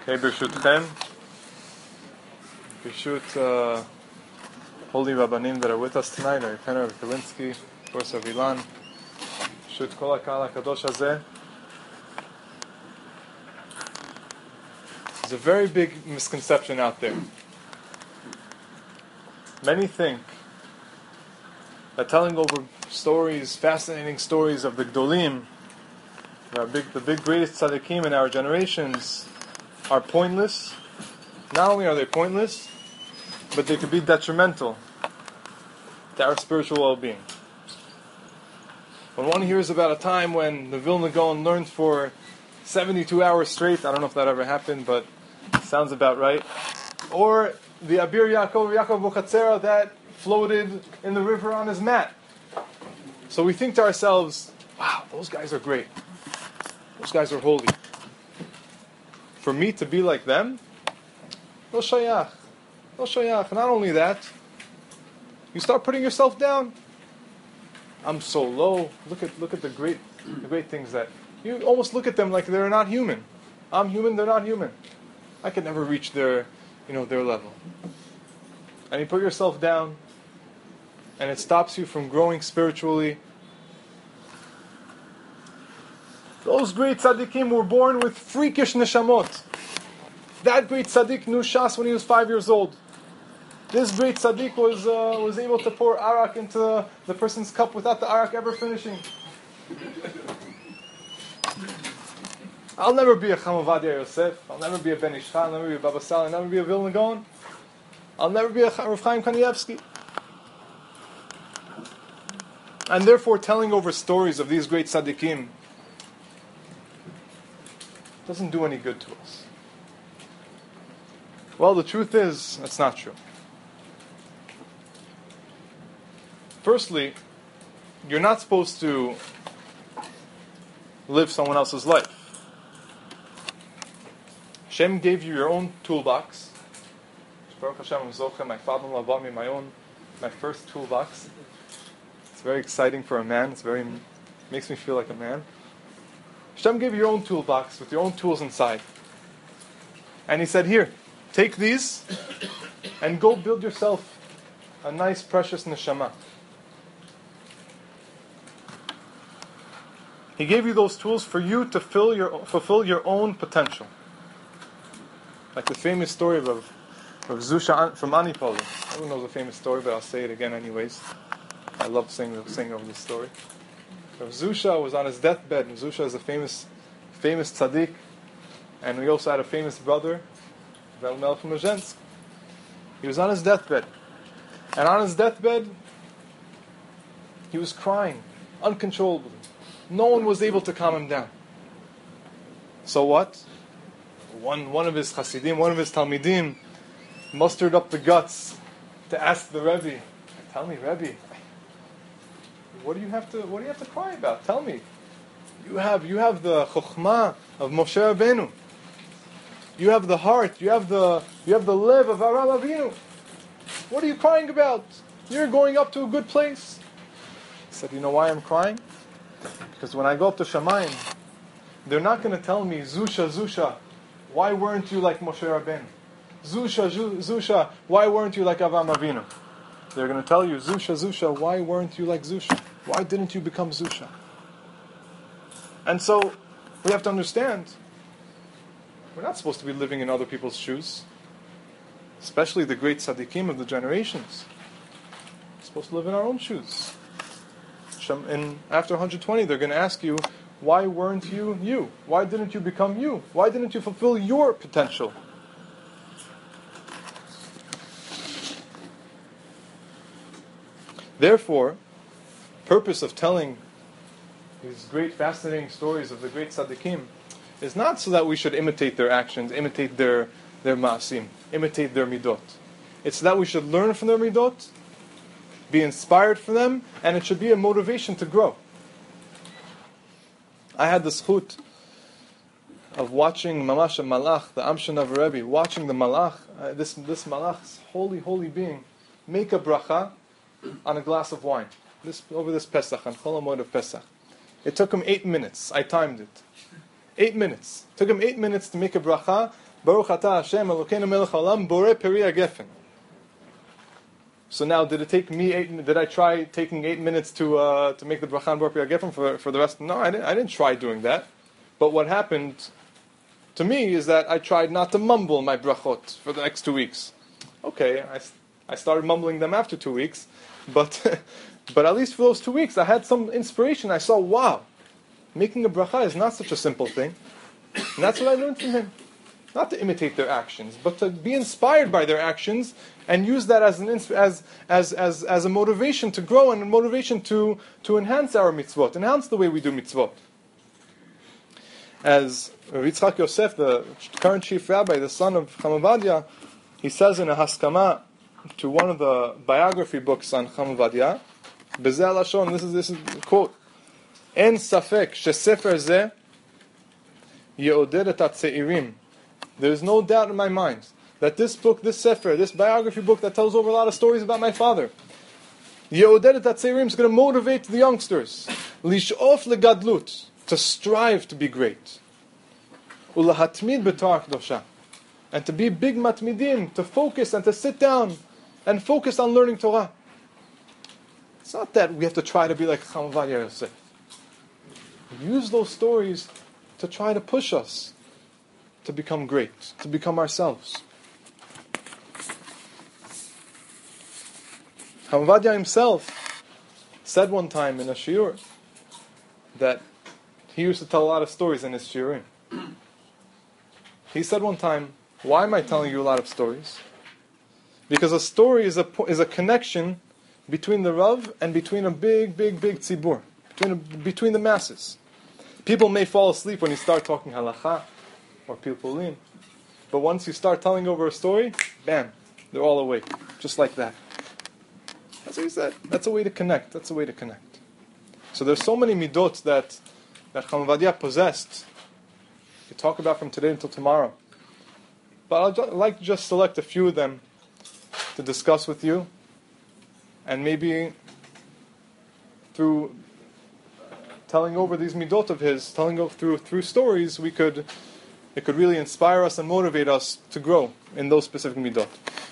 Okay, Birshutchem, Birshut holy Rabbanim that are with us tonight, Rav Penner, Rav Kalinsky, of course, Rav Ilan, Birshut Kol HaKahal HaKadosh Hazeh. There's a very big misconception out there. Many think that telling over stories, fascinating stories of the Gdolim, the big greatest tzaddikim in our generations, are pointless. Not only are they pointless, but they could be detrimental to our spiritual well-being. When one hears about a time when the Vilna Gaon learned for 72 hours straight, I don't know if that ever happened, but it sounds about right. Or the Abir Yaakov Bochatzera that floated in the river on his mat. So we think to ourselves, wow, those guys are great. Those guys are holy. For me to be like them, no shayach. No shayach. Not only that, you start putting yourself down. I'm so low. Look at the great things that you almost look at them like they're not human. I'm human, they're not human. I could never reach their level. And you put yourself down, and it stops you from growing spiritually. Those great tzaddikim were born with freakish neshamot. That great tzaddik knew Shas when he was 5 years old. This great tzaddik was able to pour arak into the person's cup without the arak ever finishing. I'll never be a Chacham Ovadia Yosef. I'll never be a Ben Ish Chai. I'll never be a Baba Sali. I'll never be a Vilna Gaon. I'll never be a Rav Chaim Kanievsky. And therefore, telling over stories of these great tzaddikim doesn't do any good to us. Well, the truth is, that's not true. Firstly, you're not supposed to live someone else's life. Hashem gave you your own toolbox. Baruch Hashem, my father-in-law bought me my first toolbox. It's very exciting for a man. Makes me feel like a man. Hashem gave you your own toolbox with your own tools inside. And He said, here, take these and go build yourself a nice, precious neshama. He gave you those tools for you to fulfill your own potential. Like the famous story of Zusha from Anipoli. Everyone knows the famous story, but I'll say it again anyways. I love saying over this story. Rav Zusha was on his deathbed. And Zusha is a famous tzaddik, and he also had a famous brother, Rav Melech from Mezhensk. He was on his deathbed, and on his deathbed, he was crying uncontrollably. No one was able to calm him down. So what? One of his Hasidim, one of his Talmidim, mustered up the guts to ask the Rebbe, tell me, Rebbe, what do you have to cry about? Tell me. You have the Chokhmah of Moshe Rabbeinu. You have the heart. You have the lev of Avraham Avinu. What are you crying about? You're going up to a good place. He said, you know why I'm crying? Because when I go up to Shamayim, they're not going to tell me, Zusha, why weren't you like Moshe Rabbeinu? Zusha, why weren't you like Avraham Avinu? They're going to tell you, Zusha, why weren't you like Zusha? Why didn't you become Zusha? And so, we have to understand, we're not supposed to be living in other people's shoes. Especially the great tzaddikim of the generations. We're supposed to live in our own shoes. And after 120, they're going to ask you, why weren't you you? Why didn't you become you? Why didn't you fulfill your potential? Therefore, purpose of telling these great, fascinating stories of the great tzaddikim is not so that we should imitate their actions, imitate their ma'asim, imitate their midot. It's so that we should learn from their midot, be inspired from them, and it should be a motivation to grow. I had the zchut of watching Mamash Malach, the Amshanav Rebbe, watching the Malach, this Malach's holy being, make a bracha on a glass of wine. Over this Pesach, on Chol HaMoed of Pesach. It took him 8 minutes. I timed it. 8 minutes. It took him 8 minutes to make a bracha Baruch atah Hashem Elokeinu melech haolam borei peri hagefen. So now, did I try taking 8 minutes to make the bracha on borei peri hagefen for the rest? No, I didn't try doing that. But what happened to me is that I tried not to mumble my brachot for the next 2 weeks. Okay, I started mumbling them after 2 weeks, but but at least for those 2 weeks, I had some inspiration. I saw, wow, making a bracha is not such a simple thing. And that's what I learned from him. Not to imitate their actions, but to be inspired by their actions and use that as a motivation to grow and a motivation to enhance our mitzvot, enhance the way we do mitzvot. As Rav Yitzchak Yosef, the current chief rabbi, the son of Chacham Ovadia, he says in a haskama to one of the biography books on Chacham Ovadia, Bezeh Lashon, this is a quote, En safek shesefer zeh ye'oded et hatzeirim. There is no doubt in my mind that this book, this sefer, this biography book that tells over a lot of stories about my father, ye'oded et hatzeirim, is going to motivate the youngsters, lishof legadlut, to strive to be great, ulahatmid b'torah kedosha, and to be big matmidim, to focus and to sit down and focus on learning Torah. It's not that we have to try to be like Chacham Ovadia Yosef. Use those stories to try to push us to become great, to become ourselves. Chacham Ovadia himself said one time in a shiur that he used to tell a lot of stories in his shiurim. He said one time, why am I telling you a lot of stories? Because a story is a connection between the Rav and between a big tzibur, between the masses. People may fall asleep when you start talking halacha or pilpulin, but once you start telling over a story, bam, they're all awake, just like that. That's what he said. That's a way to connect. That's a way to connect. So there's so many midot that Chacham Ovadia possessed. We talk about from today until tomorrow. But I'd like to just select a few of them to discuss with you. And maybe through telling over these midot of his, through stories, it could really inspire us and motivate us to grow in those specific midot.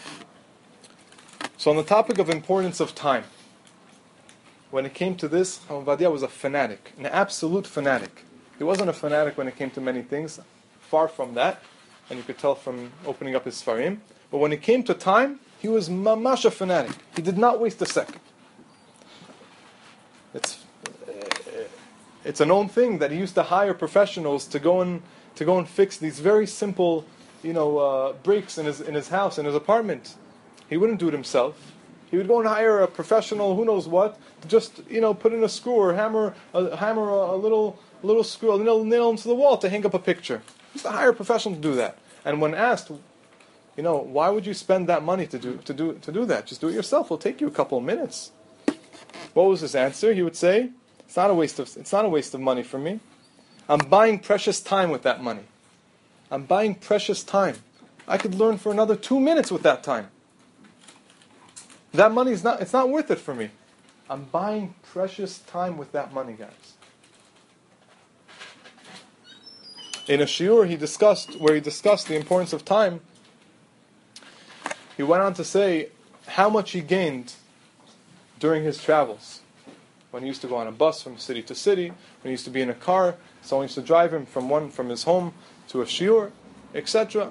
So on the topic of importance of time, when it came to this, Chacham Ovadia was a fanatic, an absolute fanatic. He wasn't a fanatic when it came to many things, far from that, and you could tell from opening up his Sfarim. But when it came to time, he was mamash a fanatic. He did not waste a second. It's a known thing that he used to hire professionals to go and fix these very simple, breaks in his house, in his apartment. He wouldn't do it himself. He would go and hire a professional, who knows what, to just put in a screw or hammer a little screw, a little nail into the wall to hang up a picture. He used to hire a professional to do that. And when asked, why would you spend that money to do that? Just do it yourself. It'll take you a couple of minutes. What was his answer? He would say, it's not a waste of money for me. I'm buying precious time with that money. I'm buying precious time. I could learn for another 2 minutes with that time. That money it's not worth it for me. I'm buying precious time with that money, guys. In a shiur he discussed the importance of time, he went on to say how much he gained during his travels. When he used to go on a bus from city to city, when he used to be in a car, someone used to drive him from his home to a shiur, etc.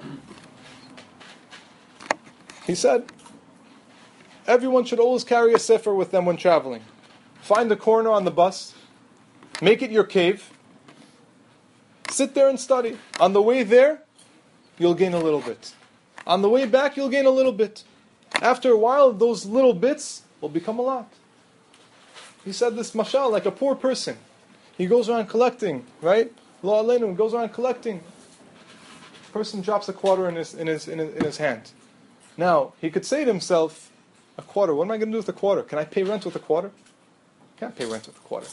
He said, everyone should always carry a sefer with them when traveling. Find a corner on the bus, make it your cave, sit there and study. On the way there, you'll gain a little bit. On the way back, you'll gain a little bit. After a while, those little bits will become a lot. He said this mashal, like a poor person. He goes around collecting, right? Lo aleinu, goes around collecting. Person drops a quarter in his hand. Now, he could say to himself, a quarter, what am I going to do with a quarter? Can I pay rent with a quarter? Can't pay rent with a quarter.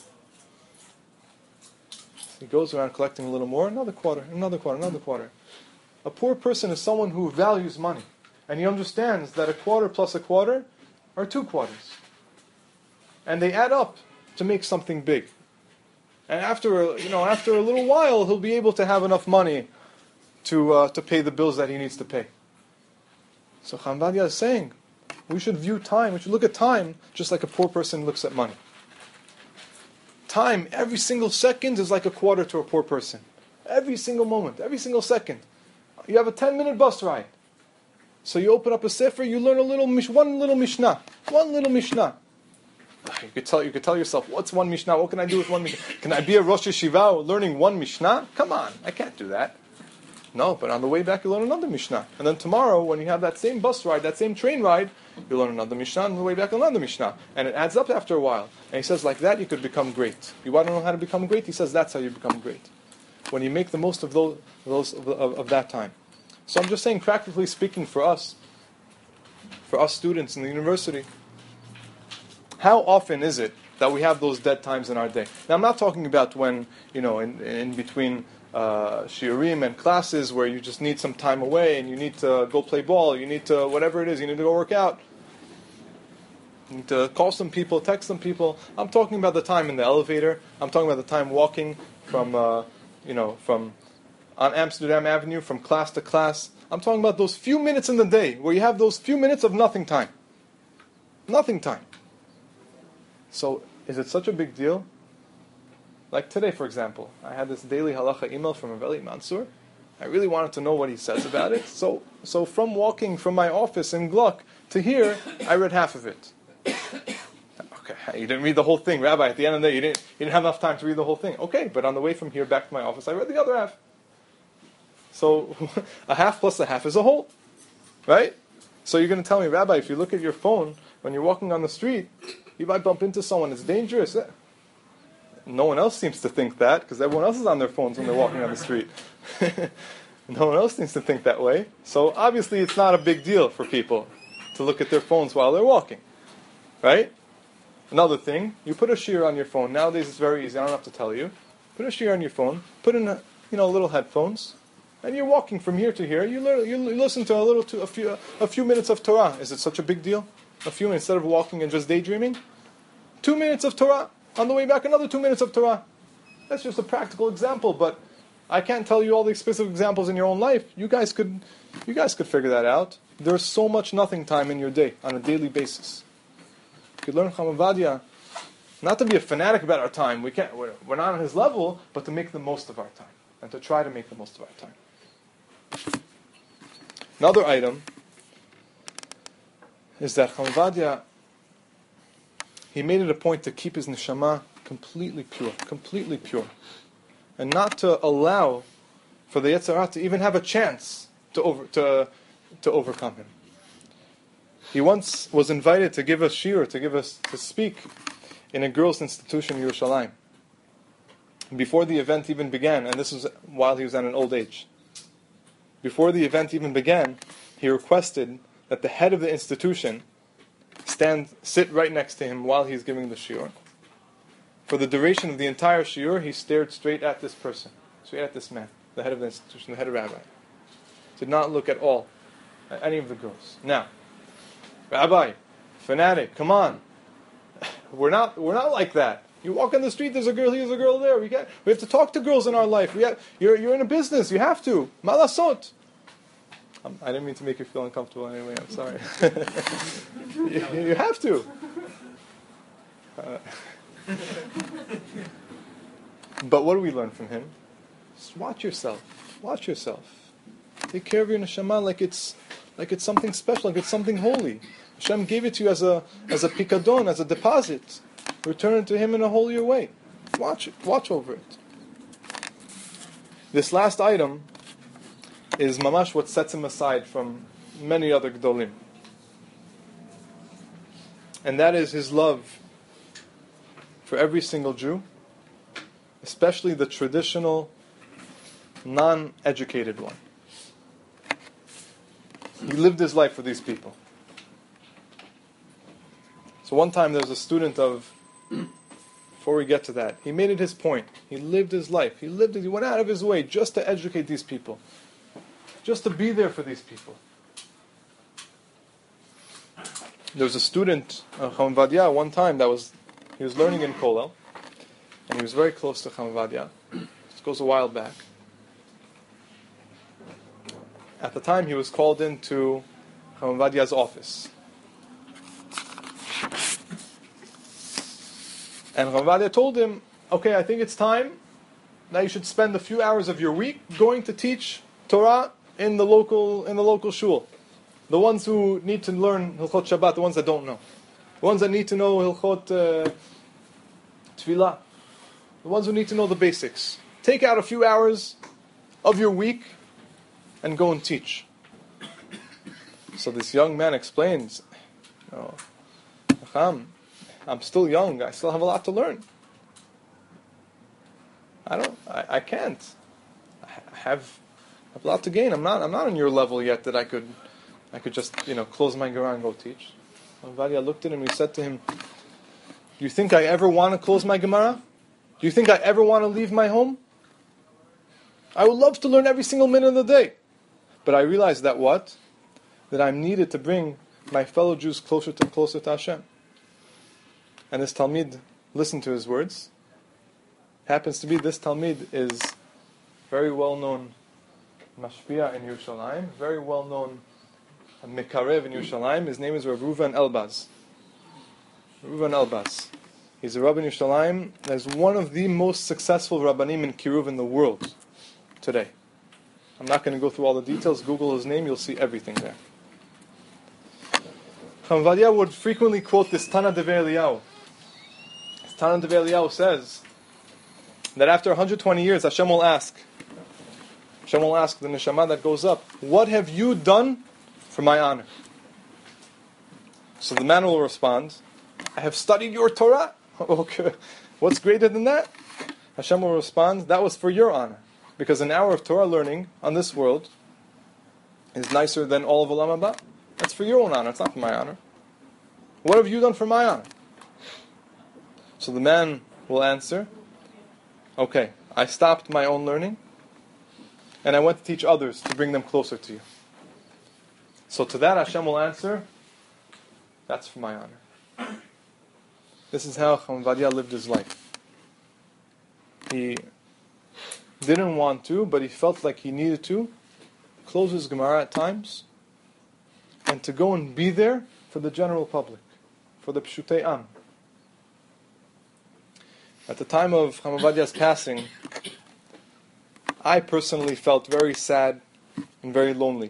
So he goes around collecting a little more, another quarter, another quarter, another quarter. A poor person is someone who values money. And he understands that a quarter plus a quarter are 2 quarters. And they add up to make something big. And after a little while, he'll be able to have enough money to pay the bills that he needs to pay. So Chacham Ovadia is saying, we should view time, we should look at time just like a poor person looks at money. Time, every single second is like a quarter to a poor person. Every single moment, every single second. You have a 10-minute bus ride. So you open up a sefer, you learn one little mishnah. One little mishnah. You could tell yourself, what's one mishnah? What can I do with one mishnah? Can I be a Rosh Yeshiva learning one mishnah? Come on, I can't do that. No, but on the way back you learn another mishnah. And then tomorrow, when you have that same bus ride, that same train ride, you learn another mishnah, and on the way back another mishnah. And it adds up after a while. And he says, like that you could become great. You want to know how to become great? He says, that's how you become great. When you make the most of of that time. So I'm just saying, practically speaking, for us students in the university, how often is it that we have those dead times in our day? Now, I'm not talking about when, in between shiurim and classes where you just need some time away and you need to go play ball, you need to, whatever it is, you need to go work out. You need to call some people, text some people. I'm talking about the time in the elevator. I'm talking about the time walking from on Amsterdam Avenue from class to class. I'm talking about those few minutes in the day where you have those few minutes of nothing time. Nothing time. So, is it such a big deal? Like today, for example, I had this daily halacha email from Rav Eli Mansour. I really wanted to know what he says about it. So from walking from my office in Gluck to here, I read half of it. Okay, you didn't read the whole thing, Rabbi. At the end of the day, you didn't have enough time to read the whole thing. Okay, but on the way from here back to my office, I read the other half. So a half plus a half is a whole, right? So you're going to tell me, Rabbi, if you look at your phone when you're walking on the street, you might bump into someone. It's dangerous. No one else seems to think that, because everyone else is on their phones when they're walking on the street. No one else seems to think that way. So obviously it's not a big deal for people to look at their phones while they're walking, right? Another thing, you put a shear on your phone. Nowadays it's very easy. I don't have to tell you. Put a shear on your phone. Put in little headphones, and you're walking from here to here. You listen to a few minutes of Torah. Is it such a big deal? A few minutes instead of walking and just daydreaming. 2 minutes of Torah. On the way back, another 2 minutes of Torah. That's just a practical example, but I can't tell you all the specific examples in your own life. You guys could figure that out. There's so much nothing time in your day on a daily basis. You could learn Chacham Ovadia, not to be a fanatic about our time. We're not on his level, but to make the most of our time and to try to make the most of our time. Another item is that Chacham Ovadia, he made it a point to keep his neshama completely pure, and not to allow for the Yetzer Hara to even have a chance to overcome him. He once was invited to give a shiur, to speak in a girls' institution in Yerushalayim. Before the event even began, and this was while he was at an old age. Before the event even began, he requested that the head of the institution sit right next to him while he's giving the shiur. For the duration of the entire shiur, he stared straight at this person, straight at this man, the head of the institution, the head rabbi. Did not look at all at any of the girls. Now, Rabbi, fanatic, come on. We're not like that. You walk on the street, there's a girl here, there's a girl there. We have to talk to girls in our life. You're in a business, you have to. Malasot. I didn't mean to make you feel uncomfortable anyway, I'm sorry. you have to. But what do we learn from him? Just watch yourself. Watch yourself. Take care of your neshama like it's something special, like it's something holy. Hashem gave it to you as a pikadon, as a deposit. Return it to Him in a holier way. Watch it. Watch over it. This last item is mamash what sets him aside from many other gdolim. And that is his love for every single Jew, especially the traditional, non-educated one. He lived his life for these people. So one time there was a student before we get to that, he made it his point. He lived his life. He went out of his way just to educate these people. Just to be there for these people. There was a student, Chacham Ovadia, one time he was learning in Kollel, and he was very close to Chacham Ovadia. This goes a while back. At the time, he was called into Chacham Ovadia's office. And Chacham Ovadia told him, okay, I think it's time that you should spend a few hours of your week going to teach Torah in the local shul. The ones who need to learn Hilchot Shabbat, the ones that don't know. The ones that need to know Hilchot Tefillah. The ones who need to know the basics. Take out a few hours of your week and go and teach. So this young man explains, Chacham, I'm still young, I still have a lot to learn. I can't. I have a lot to gain. I'm not on your level yet that I could just, close my Gemara and go teach. Ovadia looked at him and he said to him, do you think I ever want to close my Gemara? Do you think I ever want to leave my home? I would love to learn every single minute of the day. But I realize that what? That I'm needed to bring my fellow Jews closer to Hashem. And this Talmid listened to his words. Happens to be this Talmid is very well known Mashpia in Yerushalayim, very well known Mekarev in Yerushalayim. His name is Rav Reuven Elbaz. Reuven Elbaz. He's a Rabbi in Yerushalayim that is one of the most successful Rabbanim in Kiruv in the world today. I'm not going to go through all the details. Google his name, you'll see everything there. Chacham Ovadia would frequently quote this Tana Dever Eliyahu. This Tana Dever Eliyahu says that after 120 years, Hashem will ask the neshama that goes up, what have you done for my honor? So the man will respond, I have studied your Torah. Okay, what's greater than that? Hashem will respond, that was for your honor. Because an hour of Torah learning on this world is nicer than all of Olam Haba. That's for your own honor, it's not for my honor. What have you done for my honor? So the man will answer, okay, I stopped my own learning and I went to teach others to bring them closer to you. So to that Hashem will answer, that's for my honor. This is how Chacham Ovadia lived his life. He didn't want to, but he felt like he needed to close his Gemara at times and to go and be there for the general public, for the Pshutei Am. At the time of Chacham Ovadia's passing, I personally felt very sad and very lonely.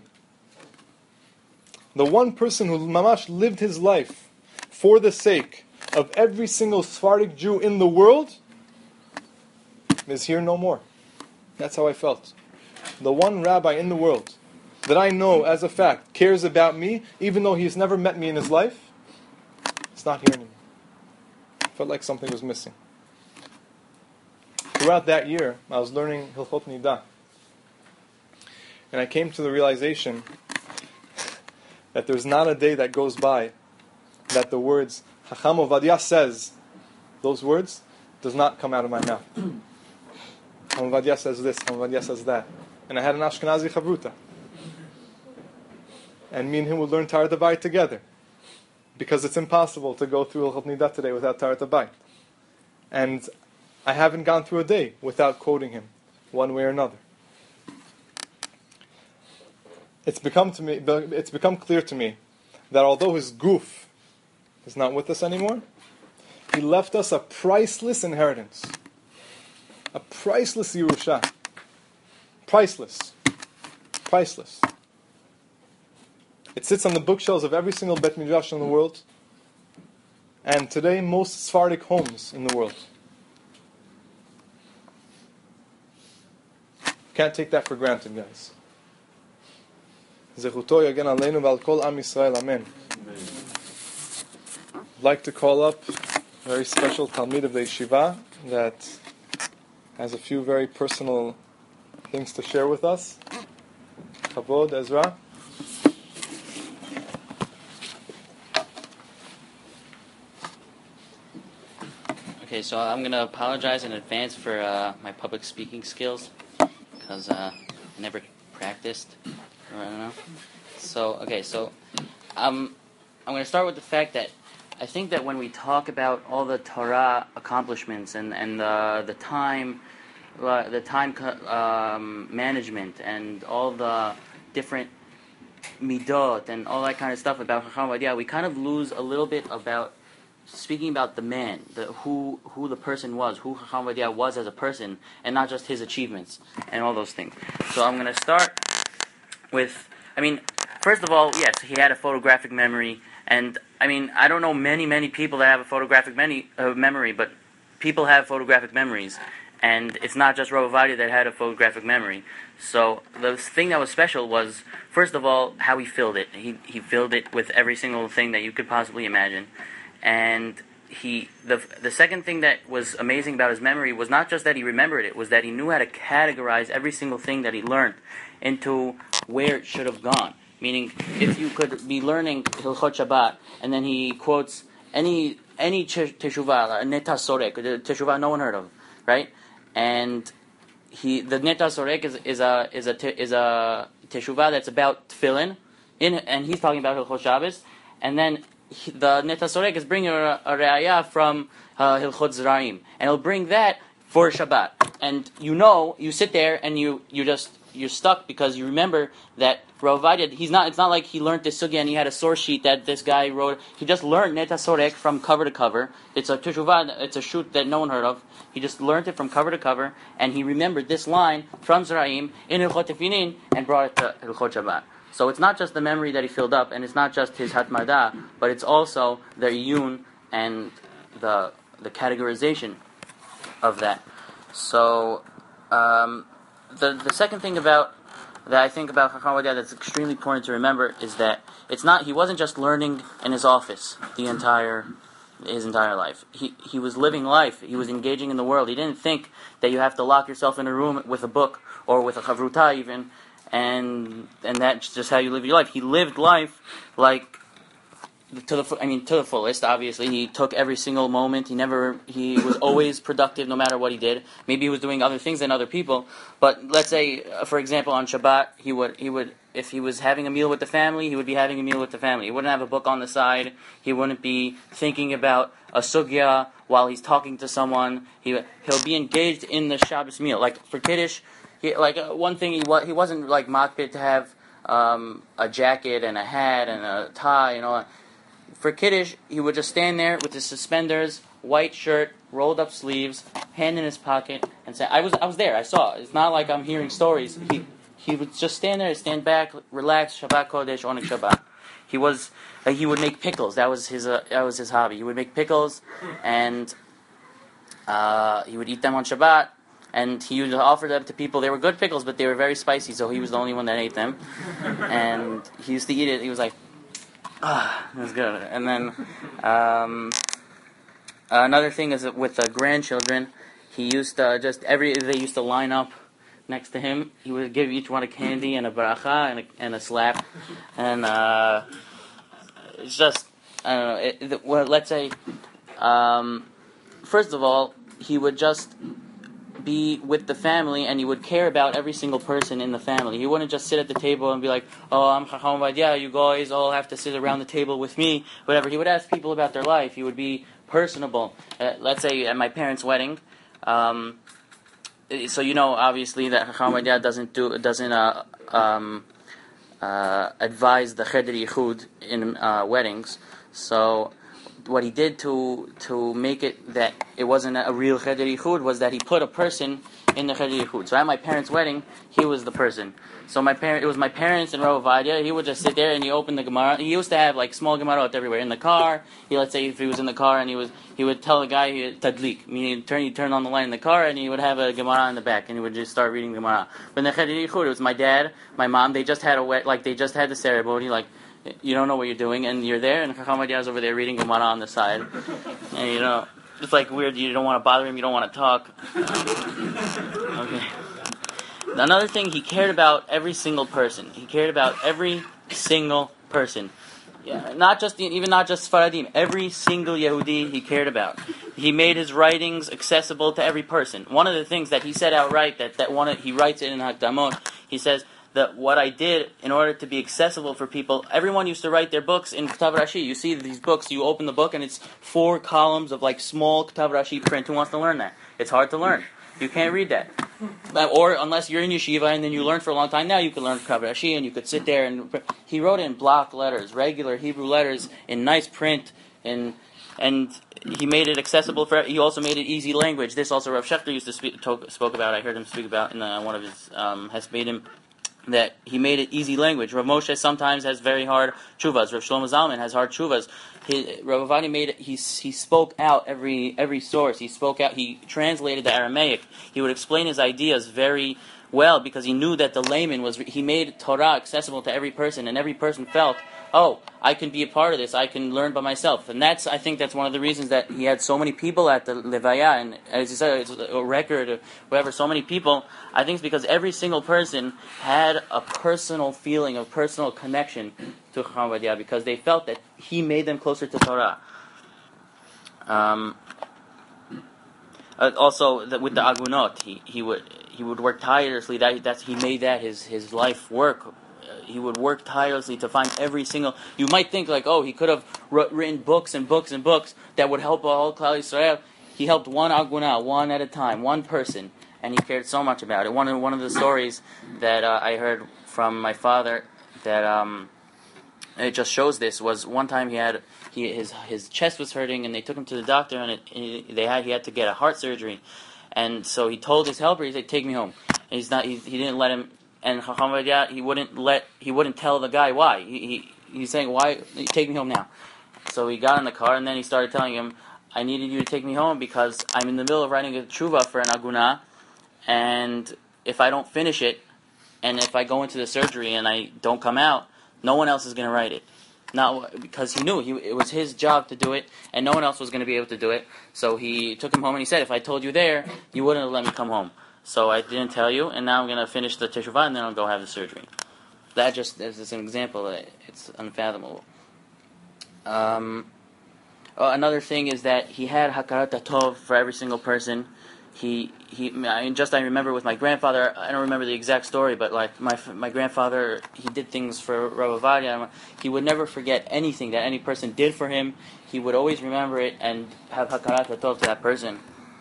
The one person who mamash lived his life for the sake of every single Sephardic Jew in the world is here no more. That's how I felt. The one rabbi in the world that I know as a fact cares about me, even though he's never met me in his life, is not here anymore. I felt like something was missing. Throughout that year, I was learning Hilchot Nidah. And I came to the realization that there's not a day that goes by that the words Chacham Ovadia says, those words, does not come out of my mouth. Chacham Ovadia says this, Chacham Ovadia says that. And I had an Ashkenazi Chavruta. And me and him would learn Taharat HaBayit together. Because it's impossible to go through Hilchot Nidah today without Taharat HaBayit. And I haven't gone through a day without quoting him, one way or another. It's become clear to me that although his goof is not with us anymore, he left us a priceless inheritance. A priceless Yerusha. Priceless. Priceless. It sits on the bookshelves of every single Bet Midrash in the world, and today most Sephardic homes in the world. Can't take that for granted, guys. Zechuto yagen aleinu v'al kol am Yisrael, amen. I'd like to call up a very special Talmid of the Yeshiva that has a few very personal things to share with us. Kavod, Ezra. Okay, so I'm going to apologize in advance for my public speaking skills because I never practiced. I don't know. So I'm going to start with the fact that I think that when we talk about all the Torah accomplishments and the time management and all the different midot and all that kind of stuff about Chacham Ovadia, we kind of lose a little bit about speaking about the man, who the person was, who Chacham Ovadia was as a person, and not just his achievements and all those things. So I'm going to start with, first of all, yes, he had a photographic memory, and I don't know many people that have a photographic memory, but people have photographic memories, and it's not just Rav Ovadia that had a photographic memory. So the thing that was special was, first of all, how he filled it. He filled it with every single thing that you could possibly imagine. And the second thing that was amazing about his memory was not just that he remembered it, was that he knew how to categorize every single thing that he learned into where it should have gone. Meaning, if you could be learning Hilchot Shabbat, and then he quotes any teshuvah, Neta Sorek, the teshuvah no one heard of, right? And the Neta Sorek is a teshuvah that's about tefillin, and he's talking about Hilchot Shabbos, and then the Neta Sorek is bringing a re'ayah from Hilchot Zraim, and he'll bring that for Shabbat. And you sit there and you're stuck because you remember that Rav Ovadia, it's not like he learned this sugya and he had a source sheet that this guy wrote. He just learned Neta Sorek from cover to cover. It's a teshuvah, it's a shoot that no one heard of. He just learned it from cover to cover, and he remembered this line from Zraim in Hilchot Tefillin and brought it to Hilchot Shabbat. So it's not just the memory that he filled up, and it's not just his hatmada, but it's also the iyun and the categorization of that. So the second thing that I think about Chacham Ovadia that's extremely important to remember is that he wasn't just learning in his office his entire life. He was living life. He was engaging in the world. He didn't think that you have to lock yourself in a room with a book or with a chavruta even, and that's just how you live your life. He lived life like to the fullest. Obviously, he took every single moment. He was always productive, no matter what he did. Maybe he was doing other things than other people. But let's say, for example, on Shabbat, he would, if he was having a meal with the family, he would be having a meal with the family. He wouldn't have a book on the side. He wouldn't be thinking about a sugya while he's talking to someone. He'll be engaged in the Shabbos meal. Like for Kiddush, one thing he wasn't like makbid to have a jacket and a hat and a tie and all that. For Kiddush, he would just stand there with his suspenders, white shirt, rolled up sleeves, hand in his pocket, and say, I was there, I saw. It's not like I'm hearing stories. He would just stand there, stand back, relax, Shabbat Kodesh, Onik Shabbat. He would make pickles. That was his hobby. He would make pickles, and he would eat them on Shabbat, and he would offer them to people. They were good pickles, but they were very spicy, so he was the only one that ate them. And he used to eat it. He was like, that's good. And then another thing is that with the grandchildren, he used to they used to line up next to him. He would give each one a candy and a bracha and a slap. And it's just, I don't know. Well, let's say, first of all, he would just be with the family, and he would care about every single person in the family. He wouldn't just sit at the table and be like, oh, I'm Chacham Ovadia, you guys all have to sit around the table with me, whatever. He would ask people about their life. He would be personable. Let's say at my parents' wedding, so obviously that Chacham Ovadia doesn't advise the Cheder Yichud in weddings. So what he did to make it that it wasn't a real Cheder Yichud was that he put a person in the Cheder Yichud. So at my parents' wedding, he was the person. So it was my parents and Rav Ovadia. He would just sit there and he opened the Gemara. He used to have like small Gemarot everywhere in the car. Let's say if he was in the car and he would tell the guy tadlik, meaning he'd turn on the light in the car and he would have a Gemara in the back and he would just start reading the Gemara. But in the Cheder Yichud, it was my dad, my mom. They just had they just had the ceremony. Like, you don't know what you're doing, and you're there, and Chacham Ovadia is over there reading Gemara on the side, and it's like weird. You don't want to bother him. You don't want to talk. Okay. Another thing, he cared about every single person. He cared about every single person. Yeah, not just Sfaradim. Every single Yehudi he cared about. He made his writings accessible to every person. One of the things that he said outright he writes it in Hakdamot. He says that what I did in order to be accessible for people, everyone used to write their books in Ktav Rashi. You see these books, you open the book and it's 4 columns of like small Ktav Rashi print. Who wants to learn that? It's hard to learn. You can't read that. Or unless you're in yeshiva and then you learn for a long time, now you can learn Kav Rashi and you could sit there and... He wrote in block letters, regular Hebrew letters, in nice print, and he made it accessible for... He also made it easy language. This also Rav Shechter used to spoke about. I heard him speak about in one of his Hespedim, that he made it easy language. Rav Moshe sometimes has very hard tshuvas. Rav Shlomo Zalman has hard tshuvas. Rav Ovadia made it. He spoke out every source. He spoke out. He translated the Aramaic. He would explain his ideas very well because he knew that the layman was. He made Torah accessible to every person, and every person felt, oh, I can be a part of this. I can learn by myself. And I think that's one of the reasons that he had so many people at the Levaya, and as you said, it's a record of whatever, so many people. I think it's because every single person had a personal feeling, a personal connection to Chacham Ovadia, because they felt that he made them closer to Torah. Also, with the Agunot, he would work tirelessly. He made that his life work. He would work tirelessly to find every single... You might think like, oh, he could have written books and books and books that would help all Klal Yisrael. He helped one Aguna, one at a time, one person, and he cared so much about it. One of the stories that I heard from my father that it just shows this was one time his chest was hurting and they took him to the doctor and he had to get a heart surgery, and so he told his helper, he said, take me home. And he didn't let him. And Chacham Ovadia, he wouldn't tell the guy why. He's saying, why, take me home now. So he got in the car and then he started telling him, I needed you to take me home because I'm in the middle of writing a tshuva for an aguna, and if I don't finish it, and if I go into the surgery and I don't come out, no one else is going to write it. Not because he knew it was his job to do it, and no one else was going to be able to do it. So he took him home and he said, if I told you there, you wouldn't have let me come home. So I didn't tell you, and now I'm going to finish the teshuvah, and then I'll go have the surgery. That just is an example. It's unfathomable. Another thing is that he had hakarat tov for every single person. I remember with my grandfather, I don't remember the exact story, but like my grandfather, he did things for Rav Ovadia. He would never forget anything that any person did for him. He would always remember it and have hakarat tov to that person.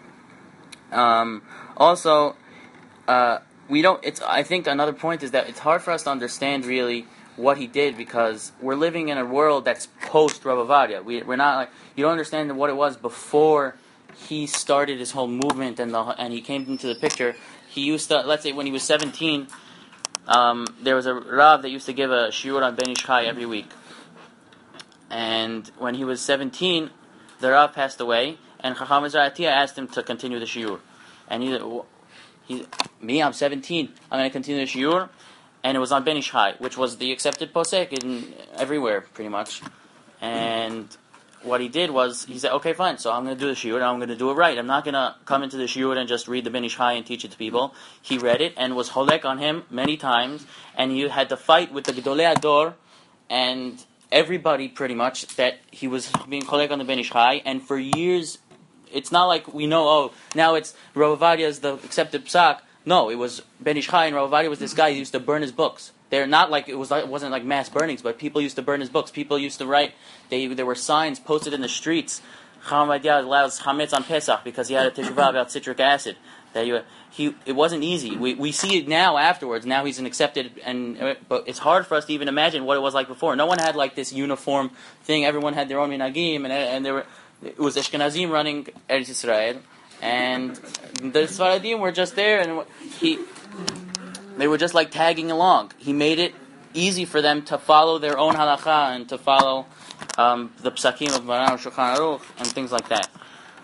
I think another point is that it's hard for us to understand really what he did because we're living in a world that's post Rav Ovadia. We're not like, you don't understand what it was before he started his whole movement and he came into the picture. He used to, let's say when he was 17, there was a Rav that used to give a shiur on Ben Ish Chai every week. And when he was 17, the Rav passed away, and Chacham Ezra Atiyah asked him to continue the shiur. And I'm 17, I'm going to continue the shiur. And it was on Ben Ish Chai, which was the accepted posek in everywhere, pretty much. And what he did was, he said, okay, fine, so I'm going to do the shiur, and I'm going to do it right. I'm not going to come into the shiur and just read the Ben Ish Chai and teach it to people. He read it and was holek on him many times, and he had to fight with the Gedolei Ador and everybody, pretty much, that he was being holek on the Ben Ish Chai, and for years, it's not like we know, now it's Rav Ovadia is the accepted psak. No, it was Ben Ish Chai, and Rav Ovadia was this guy who used to burn his books. They're not like it wasn't like mass burnings, but people used to burn his books. People used to write. There were signs posted in the streets. Chacham Ovadia allows chametz on Pesach because he had a teshuvah about citric acid. It wasn't easy. We see it now afterwards. Now he's an accepted, but it's hard for us to even imagine what it was like before. No one had like this uniform thing. Everyone had their own minhagim, and it was Ashkenazim running Eretz Yisrael. And the Sfaradim were just there, and they were just like tagging along. He made it easy for them to follow their own halacha and to follow the psakim of Maran Shulchan Aruch and things like that.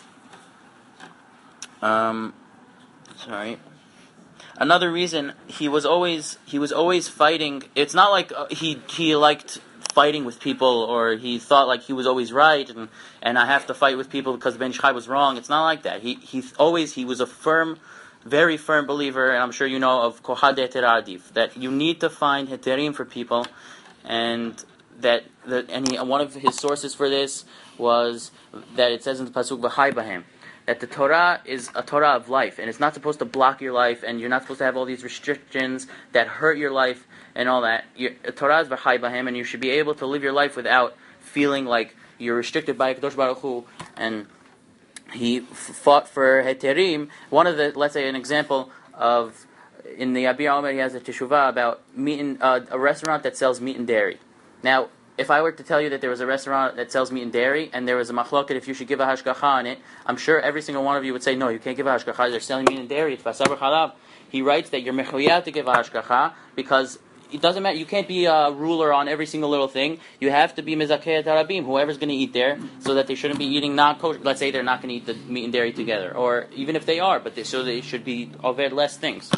Another reason he was always fighting. It's not like he liked fighting with people, or he thought like he was always right, and I have to fight with people because Ben Ish Chai was wrong. It's not like that. He was a very firm believer, and I'm sure you know of Kohad Heter Adif, that you need to find heterim for people, and one of his sources for this was that it says in the pasuk V'chai Bahem, that the Torah is a Torah of life, and it's not supposed to block your life, and you're not supposed to have all these restrictions that hurt your life and all that. Torah is V'chai Bahem, and you should be able to live your life without feeling like you're restricted by Kadosh Baruch Hu, and fought for heterim. One of the, let's say, an example of in the Abi Omer, he has a teshuvah about meat and, a restaurant that sells meat and dairy. Now, if I were to tell you that there was a restaurant that sells meat and dairy, and there was a machloket if you should give a hashgacha on it, I'm sure every single one of you would say, no, you can't give a hashgacha. They're selling meat and dairy. It's basar v'chalav. He writes that you're mechuyav to give a hashgacha because it doesn't matter. You can't be a ruler on every single little thing. You have to be mizakeh tarabim, whoever's going to eat there, so that they shouldn't be eating non-kosher. Let's say they're not going to eat the meat and dairy together, or even if they are, but so they should be over less things.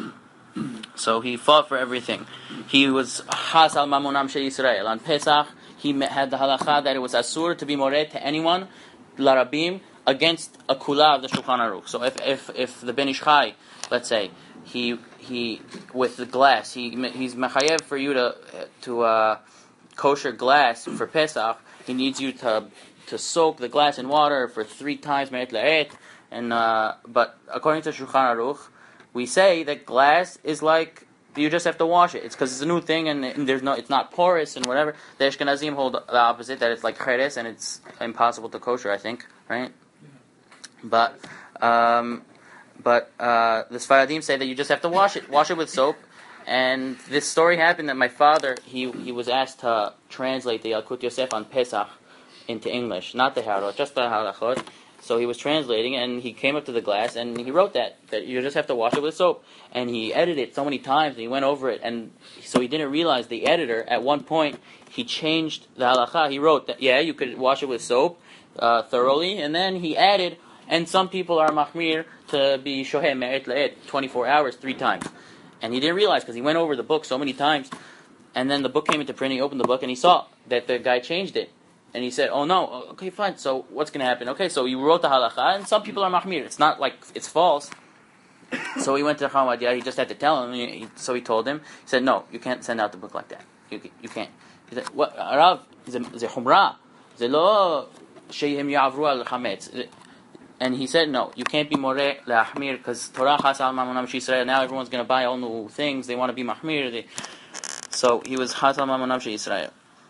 So he fought for everything. He was has al mamonam she Yisrael on Pesach. He had the halacha that it was asur to be mored to anyone larabim against a kula of the Shulchan Aruch. So if the Ben Ish Chai, let's say he with the glass, he's mechayev for you to kosher glass for Pesach. He needs you to soak the glass in water for 3 times me'et la'et. And but according to Shulchan Aruch, we say that glass is like you just have to wash it. It's because it's a new thing and it's not porous and whatever. The Ashkenazim hold the opposite, that it's like cheres and it's impossible to kosher, I think, right? But the Sfaradim say that you just have to wash it with soap. And this story happened that my father, he was asked to translate the Yalkut Yosef on Pesach into English, not the Harot, just the Halachot. So he was translating, and he came up to the glass, and he wrote that you just have to wash it with soap. And he edited it so many times, and he went over it, and so he didn't realize the editor, at one point, he changed the halacha. He wrote that, you could wash it with soap thoroughly, and then he added, and some people are machmir to be shohem me'et la'et, 24 hours, 3 times. And he didn't realize, because he went over the book so many times, and then the book came into print, he opened the book, and he saw that the guy changed it. And he said, oh no, okay, fine, so what's going to happen? Okay, so you wrote the halacha, and some people are mahmir. It's not like it's false. So he went to Chacham Ovadia, he just had to tell him, so he told him, he said, no, you can't send out the book like that. You can't. He said, what, Arav, ze humra, ze lo she'im ya'avru al chametz. And he said, no, you can't be moreh le'ahmir, because Torah chas al mamonam she'Yisrael, now everyone's going to buy all new things, they want to be mahmir. So he was chas al mamonam she'Yisrael.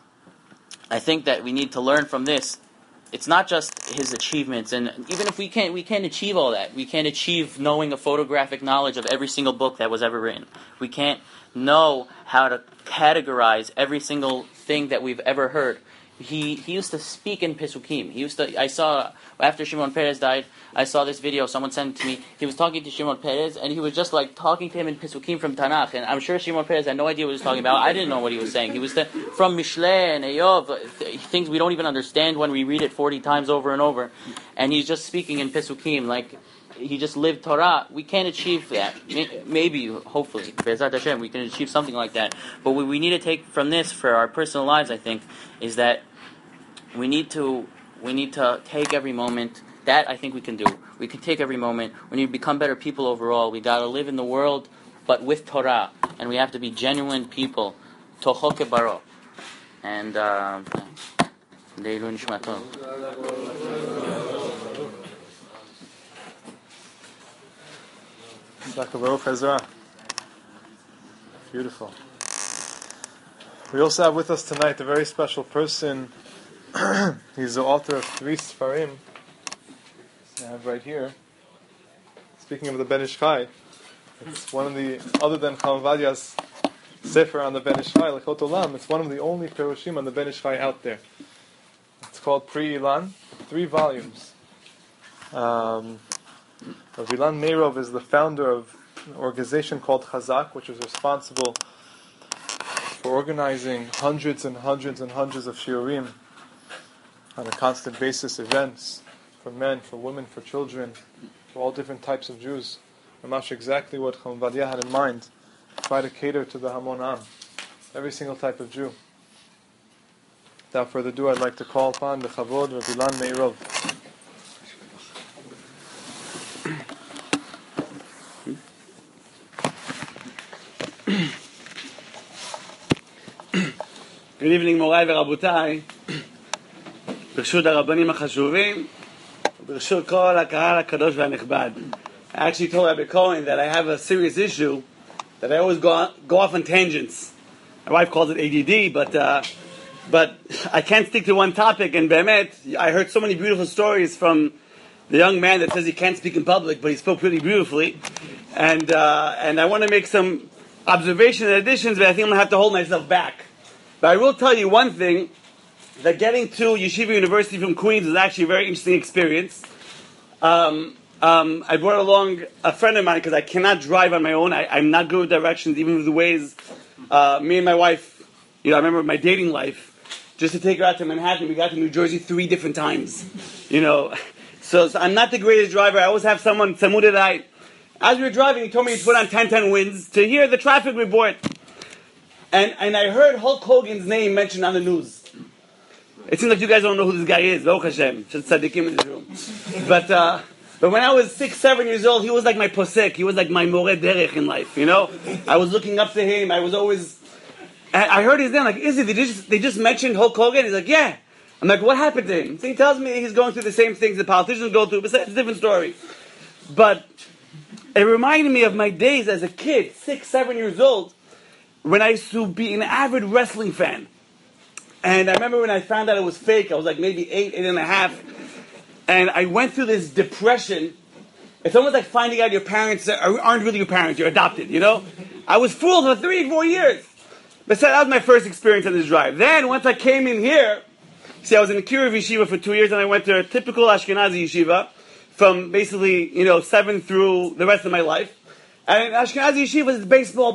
I think that we need to learn from this. It's not just his achievements, and even if we can't achieve all that. We can't achieve knowing a photographic knowledge of every single book that was ever written. We can't know how to categorize every single thing that we've ever heard. He used to speak in Pesukim. I saw, after Shimon Peres died, I saw this video, someone sent it to me. He was talking to Shimon Peres, and he was just like talking to him in Pesukim from Tanakh. And I'm sure Shimon Peres had no idea what he was talking about. I didn't know what he was saying. He was from Mishlei and Eyov, things we don't even understand when we read it 40 times over and over. And he's just speaking in Pesukim, like he just lived Torah. We can't achieve that. Maybe, hopefully, Be'ezrat Hashem, we can achieve something like that. But what we need to take from this for our personal lives, I think, is that we need to take every moment. That I think we can do. We can take every moment. We need to become better people overall. We got to live in the world, but with Torah, and we have to be genuine people. Toho kebaro. And Leilu nishmato. Beautiful. We also have with us tonight a very special person. He's the author of 3 Sfarim. I have right here. Speaking of the Ben Ish Chai, it's one of the, other than Chacham Ovadia's Sefer on the Ben Ish Chai, Lechot Olam, it's one of the only Perushim on the Ben Ish Chai out there. It's called Pri Ilan, 3 volumes. Rav Ilan Meirov is the founder of an organization called Chazak, which is responsible for organizing hundreds and hundreds and hundreds of shiurim on a constant basis, events for men, for women, for children, for all different types of Jews. Mamash exactly what Chacham Ovadia had in mind. Try to cater to the Hamon Am, every single type of Jew. Without further ado, I'd like to call upon the Chavod Rav Ilan Meirov. Good evening, Morai ורבותיי. ברשות הרבנים החשובים, ברשות כל הקהל הקדוש והנכבד. I actually told Rabbi Cohen that I have a serious issue, that I always go off on tangents. My wife calls it ADD, but I can't stick to one topic, and Be'emet, I heard so many beautiful stories from the young man that says he can't speak in public, but he spoke pretty beautifully. And I want to make some observations and additions, but I think I'm going to have to hold myself back. But I will tell you one thing, that getting to Yeshiva University from Queens is actually a very interesting experience. I brought along a friend of mine because I cannot drive on my own. I'm not good with directions, even with the ways. Me and my wife, I remember my dating life, just to take her out to Manhattan, we got to New Jersey 3 different times. So I'm not the greatest driver. I always have someone, Samudirai. As we were driving, he told me to put on 1010 winds to hear the traffic report. And I heard Hulk Hogan's name mentioned on the news. It seems like you guys don't know who this guy is. Baruch Hashem. Just tzaddikim in this room. But when I was 6, 7 years old, he was like my posek. He was like my more derech in life, I was looking up to him. I was always... I heard his name, like, Izzy, they just mentioned Hulk Hogan? He's like, yeah. I'm like, what happened to him? So he tells me he's going through the same things the politicians go through, but it's a different story. But it reminded me of my days as a kid, 6, 7 years old, when I used to be an avid wrestling fan. And I remember when I found out it was fake, I was like maybe 8 and a half. And I went through this depression. It's almost like finding out your parents aren't really your parents, you're adopted, I was fooled for 3, 4 years. But that was my first experience on this drive. Then, once I came in here, I was in the Kiruv Yeshiva for 2 years, and I went to a typical Ashkenazi Yeshiva from basically, 7 through the rest of my life. And Ashkenazi Yeshiva is baseball,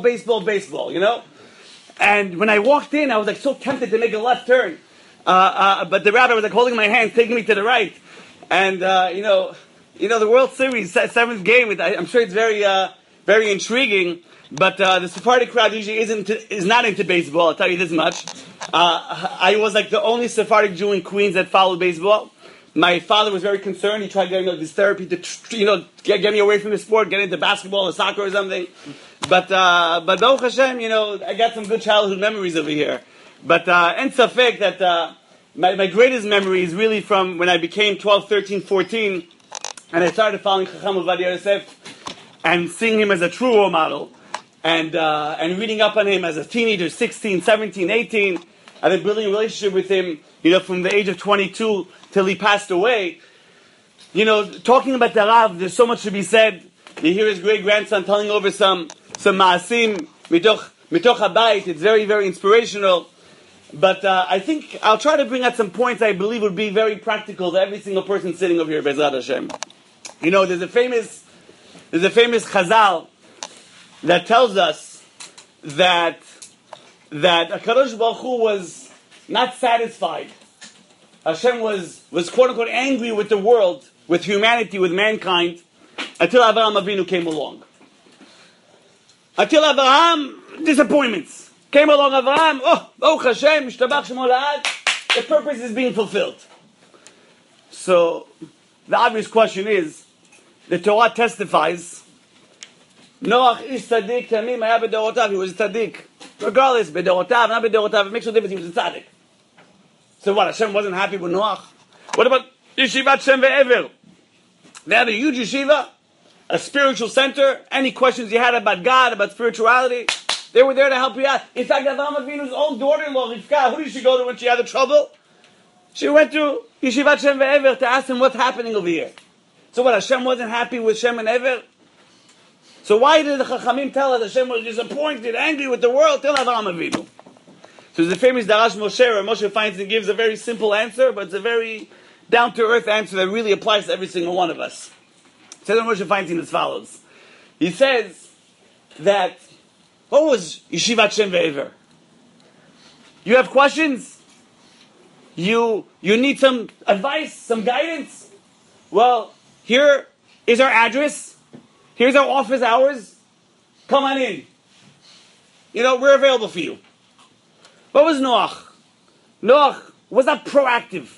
And when I walked in, I was like so tempted to make a left turn. But the rabbi was like holding my hand, taking me to the right. And, the World Series, 7th game, I'm sure it's very, very intriguing. But the Sephardic crowd usually is not into baseball, I'll tell you this much. I was like the only Sephardic Jew in Queens that followed baseball. My father was very concerned. He tried getting this therapy to, get me away from the sport, get into basketball or soccer or something. But Baruch Hashem, I got some good childhood memories over here. But en safek that my greatest memory is really from when I became 12, 13, 14, and I started following Chacham Ovadia Yosef and seeing him as a true role model. And reading up on him as a teenager, 16, 17, 18, and then building a relationship with him, from the age of 22 till he passed away. Talking about the Rav, there's so much to be said. You hear his great-grandson telling over some ma'asim, mitoch habayit. It's very, very inspirational. But I think I'll try to bring out some points I believe would be very practical to every single person sitting over here, Bezrat Hashem. There's a famous chazal that tells us that HaKadosh Baruch Hu was not satisfied. Hashem was quote unquote angry with the world, with humanity, with mankind, until Avraham Avinu came along. Until Avraham, disappointments. Came along Avraham, oh Hashem, Mishtabach Shemo La'ad, the purpose is being fulfilled. So, the obvious question is, the Torah testifies, Noach is tzaddik, Tamim haya b'dorotav, he was a tzaddik. Regardless, b'dorotav, not b'dorotav, it makes no difference, he was a tzaddik. So what, Hashem wasn't happy with Noach? What about Yeshivat Shem Ve'ever? They had a huge yeshiva, a spiritual center. Any questions you had about God, about spirituality, they were there to help you out. In fact, Avraham Avinu's own daughter-in-law, Rivka, who did she go to when she had the trouble? She went to Yeshivat Shem Ve'ever to ask him what's happening over here. So what, Hashem wasn't happy with Shem and Ever? So why did the Chachamim tell us Hashem was disappointed, angry with the world till Avraham Avinu? So there's a famous Darash Moshe, where Moshe Feinstein gives a very simple answer, but it's a very down-to-earth answer that really applies to every single one of us. Says Moshe Feinstein as follows. He says that, what was Yeshivat Shem Ve'ever? You have questions? You need some advice, some guidance? Well, here is our address. Here's our office hours. Come on in. We're available for you. What was Noach? Noach was not proactive.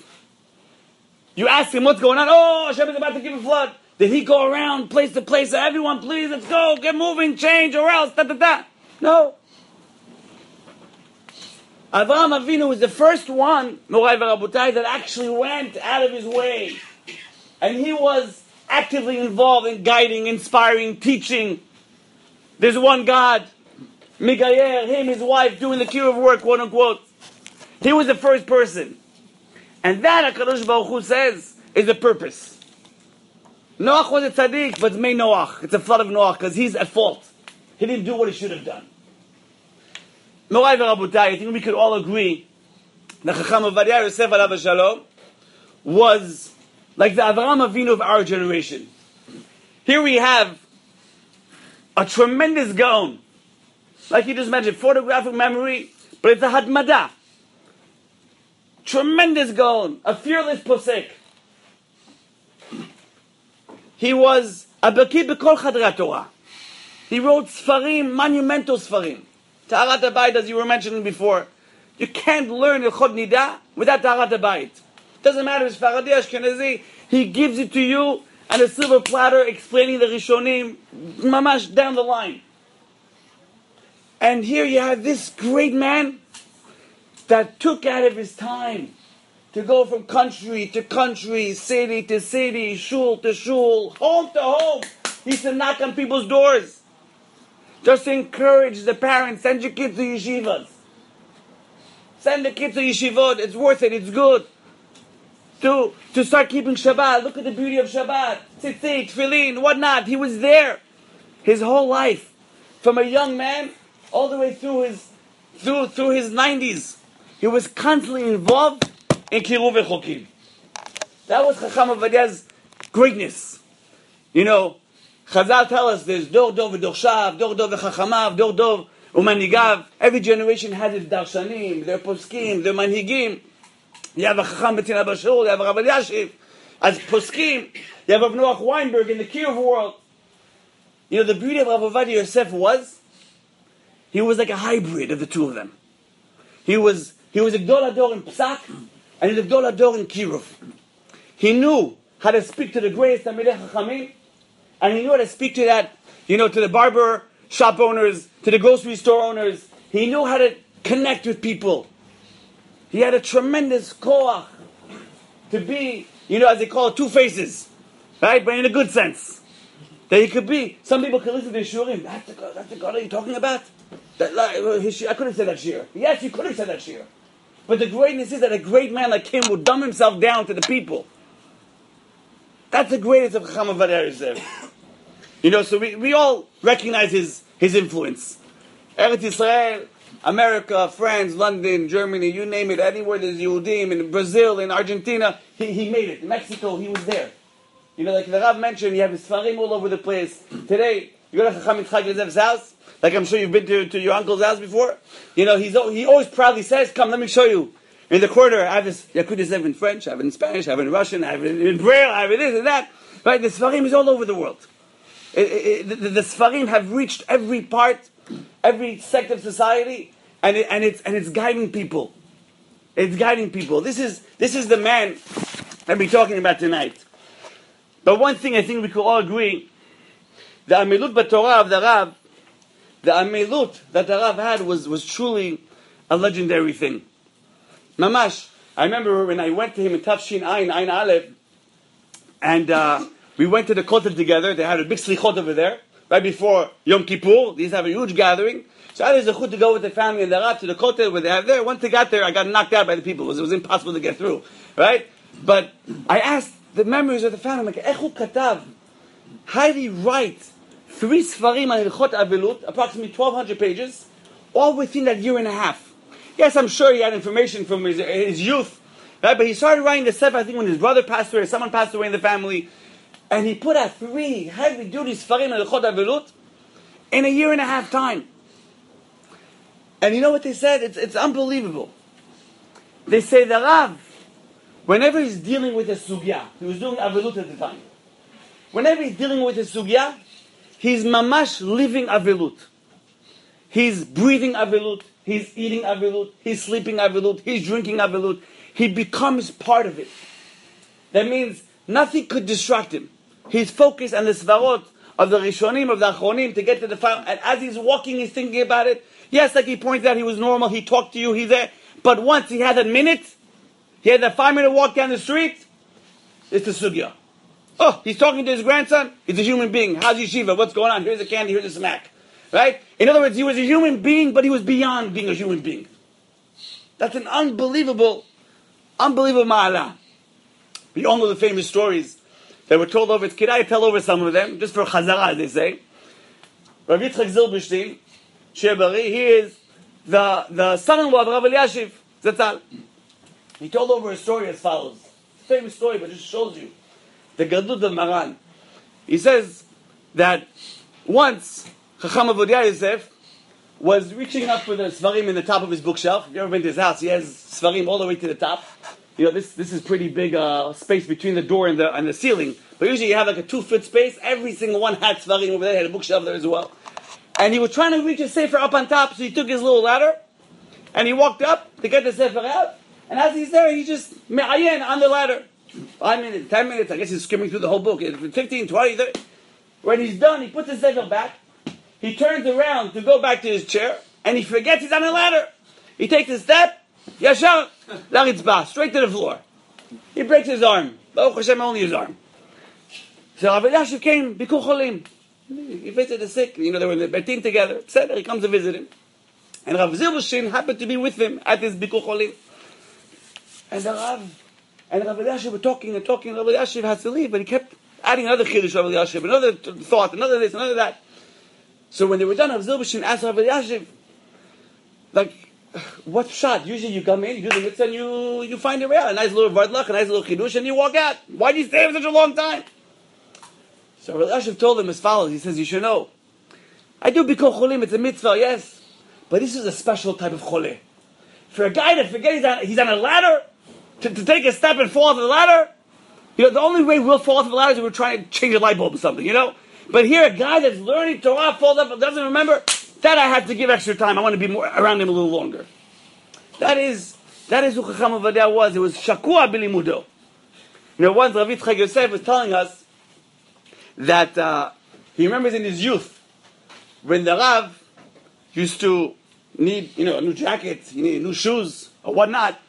You asked him what's going on. Oh, Hashem is about to give a flood. Did he go around place to place? Everyone, please, let's go. Get moving, change, or else. No. Avraham Avinu was the first one, Morai V'Rabotai, that actually went out of his way. And he was actively involved in guiding, inspiring, teaching. There's one God, Migayer, him, his wife, doing the kiruv work, quote unquote. He was the first person. And that HaKadosh Baruch Hu says is the purpose. Noach was a tzaddik, but it's made Noach. It's a flood of Noach because he's at fault. He didn't do what he should have done. Morai v'Rabotai, I think we could all agree that Chacham Ovadia Yosef alav shalom was like the Avraham Avinu of our generation. Here we have a tremendous gaon. Like you just mentioned, photographic memory, but it's a hadmada. Tremendous gaon, a fearless posek. He was a baki b'kol chadrei Torah. He wrote sfarim, monumental sfarim. Taharat Habayit, as you were mentioning before. You can't learn Ilchot Nida without Taharat Habayit. Doesn't matter if it's Faradi, Ashkenazi, he gives it to you on a silver platter explaining the Rishonim, mamash, down the line. And here you have this great man that took out of his time to go from country to country, city to city, shul to shul, home to home. He used to knock on people's doors. Just to encourage the parents, send your kids to yeshivas. Send the kids to yeshivot, it's worth it, it's good. To start keeping Shabbat, look at the beauty of Shabbat, tzitzit, tefillin, whatnot. He was there his whole life. From a young man, all the way through his 90s. He was constantly involved in Kiruv Chokim. That was Chacham Ovadia's greatness. You know, Chazal tell us there's Dor Dor v'Dorshav, Dor Dor v'Chachamav, Dor Dor u'Manigav. Every generation has its Darshanim, their Poskim, their Manhigim. You have a Chacham B'Tzina Bashul, you have a Rav Elyashiv. As Poskim, you have Rav Noach Weinberg in the Kiruv world. You know, the beauty of Rav Ovadia Yosef was, he was like a hybrid of the two of them. He was a Gdol Hador in Psak, and he was a Gdol Hador in Kiruv. He knew how to speak to the greatest Talmidei Chachamim, and he knew how to speak to that, to the barber shop owners, to the grocery store owners. He knew how to connect with people. He had a tremendous koach to be, as they call it, two faces, right? But in a good sense. That he could be. Some people could listen to Shurim. That's the God you're talking about? I could have said that shir. Yes, you could have said that shir. But the greatness is that a great man like him would dumb himself down to the people. That's the greatest of Chacham Ovadia Yosef. So we all recognize his influence. Eretz Yisrael, America, France, London, Germany, you name it, anywhere there's Yehudim, in Brazil, in Argentina, he made it. In Mexico, he was there. Like the Rav mentioned, you have his Sfarim all over the place. Today, you go to Chacham Yitzchak Yosef's house, like I'm sure you've been to your uncle's house before. He always proudly says, come, let me show you. In the corner, I have this Yakud Yosef in French, I have it in Spanish, I have it in Russian, I have it in Braille, I have it this and that. Right? The Sfarim is all over the world. The Sfarim have reached every part, every sect of society, and it's guiding people. It's guiding people. This is the man that we're talking about tonight. But one thing I think we could all agree, the Amilut B'Torah of the Rav, the Amilut that the Rav had was truly a legendary thing. Mamash, I remember when I went to him in Tafshin Ayin Aleph, and we went to the Kotel together. They had a big slichot over there, right before Yom Kippur. These have a huge gathering. So I had a zechut to go with the family and the Rav to the Kotel where they have there. Once I got there, I got knocked out by the people. It was impossible to get through, right? But I asked the members of the family, like, Echu Katav, how did he write 3 Sfarim on Hilchot Avilut, approximately 1,200 pages, all within that year and a half? Yes, I'm sure he had information from his youth, right? But he started writing the Sefer, I think, when his brother passed away, or someone passed away in the family, and he put out 3 heavy-duty Sfarim on Hilchot Avilut in a year and a half time. And you know what they said? It's unbelievable. They say the Rav, whenever he's dealing with a sugya, he was doing Avilut at the time. Whenever he's dealing with a sugya, he's mamash living Avilut. He's breathing Avilut. He's eating Avilut. He's sleeping Avilut. He's drinking Avilut. He becomes part of it. That means nothing could distract him. He's focused on the svarot of the Rishonim, of the Achronim, to get to the final. And as he's walking, he's thinking about it. Yes, like he pointed out, he was normal. He talked to you. He's there. But once he had that minute, he had that 5-minute walk down the street, it's the sugya. Oh, he's talking to his grandson. He's a human being. How's yeshiva? What's going on? Here's a candy. Here's a smack. Right? In other words, he was a human being, but he was beyond being a human being. That's an unbelievable ma'ala. We all know the famous stories They were told over, it's Kidai tell over some of them, just for Chazara, as they say. Rav Yitzchak Zilberstein, Shebari, he is the son-in-law of Rav Eliashiv, Zatzal. He told over a story as follows. Famous story, but just shows you the Gadlut of Maran. He says that once Chacham Avodia Yosef was reaching up for the Svarim in the top of his bookshelf. If you've ever been to his house, he has Svarim all the way to the top. You know, this is pretty big space between the door and the ceiling. But usually you have like a 2-foot space. Every single one had Svarim over there, had a bookshelf there as well. And he was trying to reach his sefer up on top, so he took his little ladder, and he walked up to get the sefer out. And as he's there, he just me'ayen on the ladder. 5 minutes, 10 minutes, I guess he's skimming through the whole book. 15, 20, 30. When he's done, he puts the sefer back. He turns around to go back to his chair, and he forgets he's on a ladder. He takes a step, yashar, laritzbah, straight to the floor. He breaks his arm. Baruch Hashem, only his arm. So Rav Eliashiv came, Bikur Cholim. He visited the sick. You know, they were in the betin together. Said he comes to visit him. And Rav Zilberstein happened to be with him at his Bikur Cholim. And Rav Eliashiv were talking and talking. Rav Eliashiv had to leave, but he kept adding another chiddush, Rav Eliashiv, another thought, another this, another that. So when they were done, Rav Zilberstein asked Rav Eliashiv, like, what shot? Usually you come in, you do the mitzvah, and you find your way out. A nice little vardlach, a nice little chidush, and you walk out. Why do you stay for such a long time? So Rav Eliashiv told him as follows. He says, you should know, I do Bikur Cholim, it's a mitzvah, yes, but this is a special type of chole. For a guy that forgets he's on a ladder, to take a step and fall off the ladder, you know, the only way we'll fall off the ladder is if we're trying to change a light bulb or something, you know? But here, a guy that's learning Torah falls up and doesn't remember, that I have to give extra time. I want to be more around him a little longer. That is who Chacham Avodia was. It was Shakua Bilimudo. You know, once Rav Yitzchak Yosef was telling us that he remembers in his youth when the Rav used to need, you know, a new jacket, he needed new shoes or whatnot.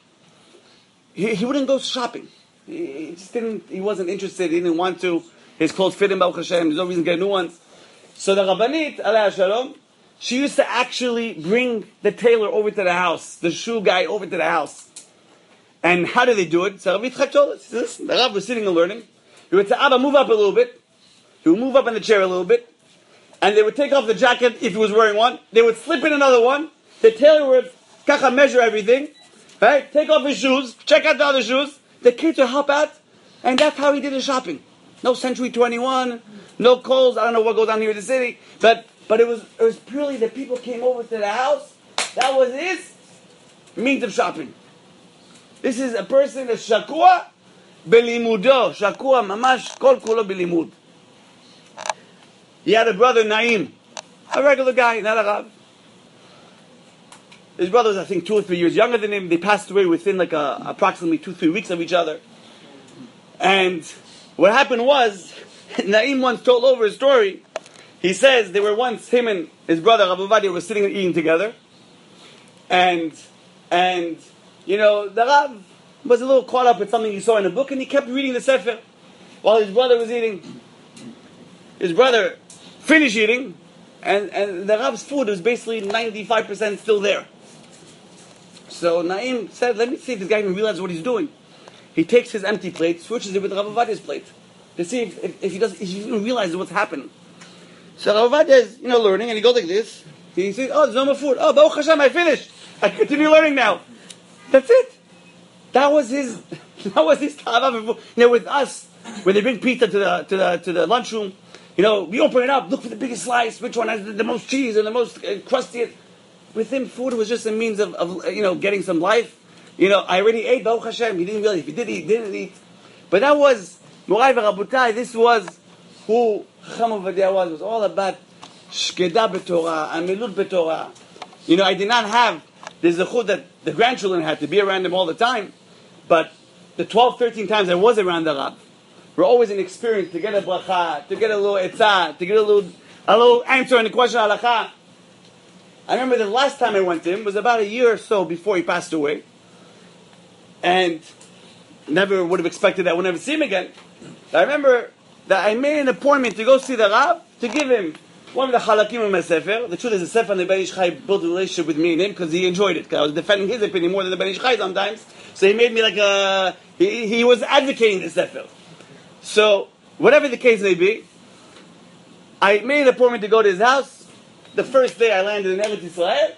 He wouldn't go shopping. He just didn't. He wasn't interested. He didn't want to. His clothes fit him, Baruch Hashem. There's no reason to get new ones. So the Rabbanit, Alei Shalom, she used to actually bring the tailor over to the house, the shoe guy over to the house. And how do they do it? So Rav Yitzchak told us, listen, the Rav was sitting and learning. He would say, Abba, move up a little bit. He would move up in the chair a little bit. And they would take off the jacket if he was wearing one. They would slip in another one. The tailor would kacha measure everything. Right? Take off his shoes. Check out the other shoes. The kids would help out. And that's how he did his shopping. No Century 21. No Kohl's. I don't know what goes on here in the city. But it was purely that people came over to the house. That was his means of shopping. This is a person that's shakua belimudo. Shakua mamash kol kulo belimud. He had a brother, Naim. A regular guy, not a Rav. His brother was, I think, 2 or 3 years younger than him. They passed away within like approximately 2-3 weeks of each other. And what happened was, Naim once told over a story. He says they were once, him and his brother, Rav Ovadia, were sitting and eating together. And you know, the Rav was a little caught up with something he saw in a book, and he kept reading the Sefer while his brother was eating. His brother finished eating, and the Rav's food was basically 95% still there. So Naim said, let me see if this guy even realizes what he's doing. He takes his empty plate, switches it with Rav Ovadia's plate, to see if he even realizes what's happening. So Rav Ovadia is, learning, and he goes like this. He says, oh, there's no more food. Oh, Baruch Hashem, I finished. I continue learning now. That's it. That was his tava. With us, when they bring pizza to the lunchroom, we open it up, look for the biggest slice, which one has the most cheese and the most crustiest. With him, food was just a means of getting some life. I already ate, Baruch Hashem. He didn't realize if he did eat, didn't eat. But that was, Morai v'Rabotai, this was who Chacham Avodia was. It was all about shkeda b'Torah, amilut b'Torah. I did not have the zechut that the grandchildren had to be around him all the time. But the 12, 13 times I was around the Rav, we're always an experience to get a bracha, to get a little etzah, to get a little answer on the question of halakha. I remember the last time I went to him was about a year or so before he passed away. And never would have expected that I would never see him again. But I remember that I made an appointment to go see the Rav, to give him one of the halakim of my sefer. The truth is the sefer and the Ben Ish Chai built a relationship with me and him because he enjoyed it. Because I was defending his opinion more than the Ben Ish Chai sometimes. So he made me like he was advocating the sefer. So whatever the case may be, I made an appointment to go to his house. The first day I landed in Eretz Yisrael,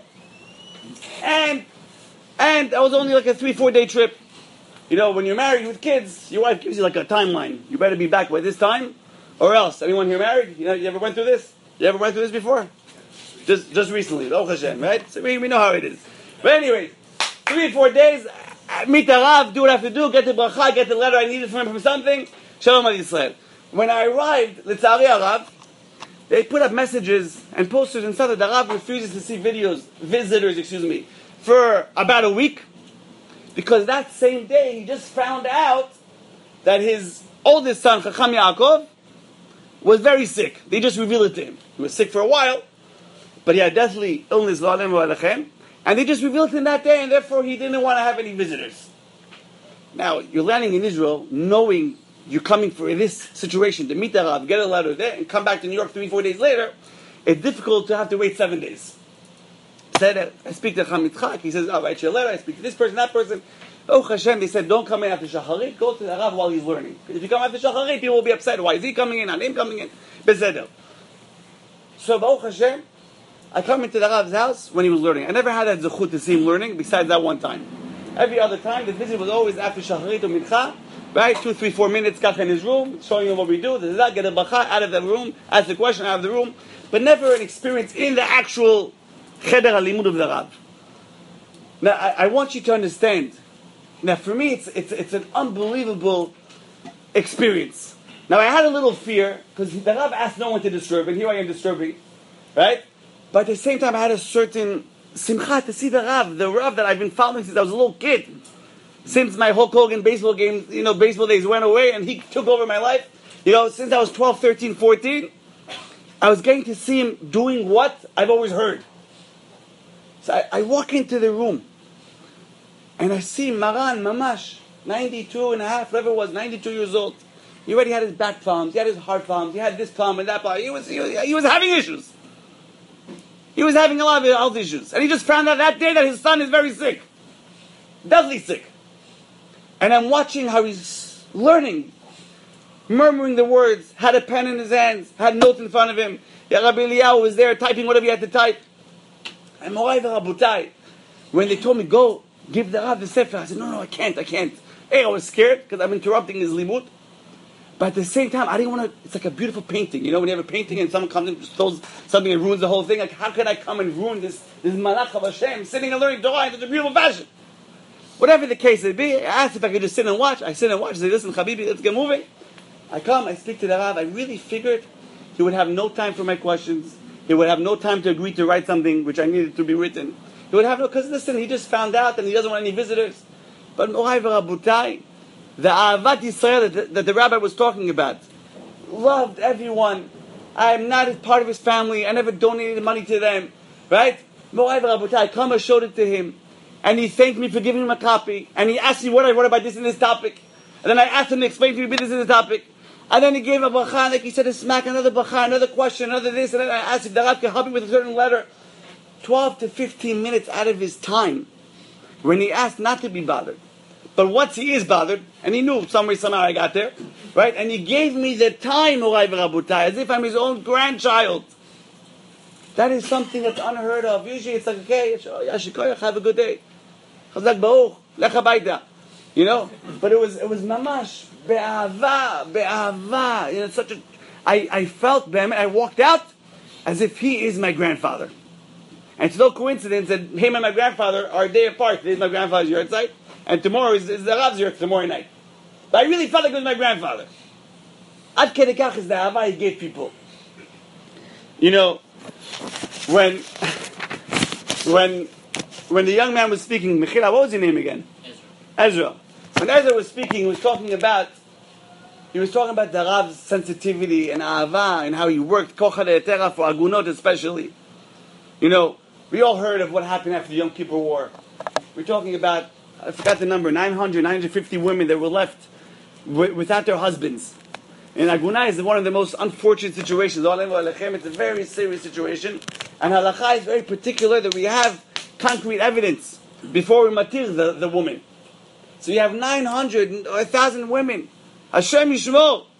and that was only like a 3-4 day trip. You know, when you're married with kids, your wife gives you like a timeline. You better be back by this time, or else. Anyone here married? You know, you ever went through this? You ever went through this before? Just recently, Baruch Hashem, right? So we know how it is. But anyway, 3-4 days, meet the Rav, do what I have to do, get the bracha, get the letter I needed from him for something. Shalom Al Yisrael. When I arrived, L'tzari Harav, they put up messages and posters and stuff that the Rav refuses to see visitors, for about a week. Because that same day, he just found out that his oldest son, Chacham Yaakov, was very sick. They just revealed it to him. He was sick for a while, but he had deathly illness, and they just revealed it to him that day, and therefore he didn't want to have any visitors. Now, you're landing in Israel, knowing you're coming for this situation, to meet the Rav, get a letter there, and come back to New York 3-4 days later. It's difficult to have to wait 7 days. Said, I speak to Chacham Yitzchak, he says, I'll write you a letter, I speak to this person, that person. Oh Hashem, they said, don't come in after Shacharit, go to the Rav while he's learning. Because if you come after Shacharit, people will be upset. Why is he coming in, not him coming in? Bezeder. So, Baruch Hashem, I come into the Rav's house when he was learning. I never had that zechut to see him learning, besides that one time. Every other time, the visit was always after Shacharit or Mincha, right? 2, 3, 4 minutes, kach in his room, showing him what we do, get a bracha out of the room, ask the question out of the room, but never an experience in the actual Cheder HaLimud of the Rav. Now, I want you to understand. Now, for me, it's an unbelievable experience. Now, I had a little fear, because the Rav asked no one to disturb, and here I am disturbing, right? But at the same time, I had a certain simcha to see the Rav that I've been following since I was a little kid. Since my Hulk Hogan baseball games, baseball days went away, and he took over my life. Since I was 12, 13, 14, I was getting to see him doing what I've always heard. So I walk into the room, and I see Maran Mamash, 92 and a half, whatever it was, 92 years old. He already had his back problems, he had his heart problems, he had this problem and that problem. He was having issues. He was having a lot of health issues. And he just found out that day that his son is very sick. Deathly sick. And I'm watching how he's learning, murmuring the words, had a pen in his hands, had notes in front of him. Rabbi Eliyahu was there typing whatever he had to type. And Morai v'Rabotai, when they told me, go, give the Rav the Sefer, I said, no, I can't. Hey, I was scared because I'm interrupting his limud. But at the same time, I didn't want to, it's like a beautiful painting. When you have a painting and someone comes in and just throws something and ruins the whole thing, like how can I come and ruin this Malach of Hashem, sitting and learning Torah in such a beautiful fashion? Whatever the case may be, I asked if I could just sit and watch. I sit and watch. I say, listen, Habibi, let's get moving. I come, I speak to the Rav. I really figured he would have no time for my questions. He would have no time to agree to write something which I needed to be written. He would have no, because listen, he just found out and he doesn't want any visitors. But Morai v'Rabotai, the Ahavat Yisrael that the rabbi was talking about, loved everyone. I am not part of his family. I never donated money to them. Right? Morai v'Rabotai, I come and showed it to him. And he thanked me for giving him a copy. And he asked me what I wrote about this and this topic. And then I asked him to explain to me this and this topic. And then he gave a bracha, like he said, a smack, another bracha, another question, another this. And then I asked if the Rav can help me with a certain letter. 12 to 15 minutes out of his time when he asked not to be bothered. But once he is bothered, and he knew some way, somehow I got there, right? And he gave me the time, Morai v'Rabotai, as if I'm his own grandchild. That is something that's unheard of. Usually it's like, okay, Yashikoyach, have a good day. Chazak Baruch, Lech Habayta. But it was mamash, be'ahava. It's such a, I felt them, and I walked out as if he is my grandfather. And it's no coincidence that him and my grandfather are a day apart. Today's my grandfather's yahrzeit, and tomorrow is the Rav's yahrzeit, tomorrow night. But I really felt like it was my grandfather. Ad kedei kach is the ahava he gave people. When the young man was speaking, Mechila, what was your name again? Ezra. When Ezra was speaking, he was talking about the Rav's sensitivity and ahava and how he worked kocha le'etera for agunot especially. We all heard of what happened after the Yom Kippur War. We're talking about, I forgot the number, 950 women that were left without their husbands. And Agunah is one of the most unfortunate situations. It's a very serious situation. And Halakha is very particular that we have concrete evidence before we matir the woman. So you have 900 or 1,000 women. Hashem Yishmor.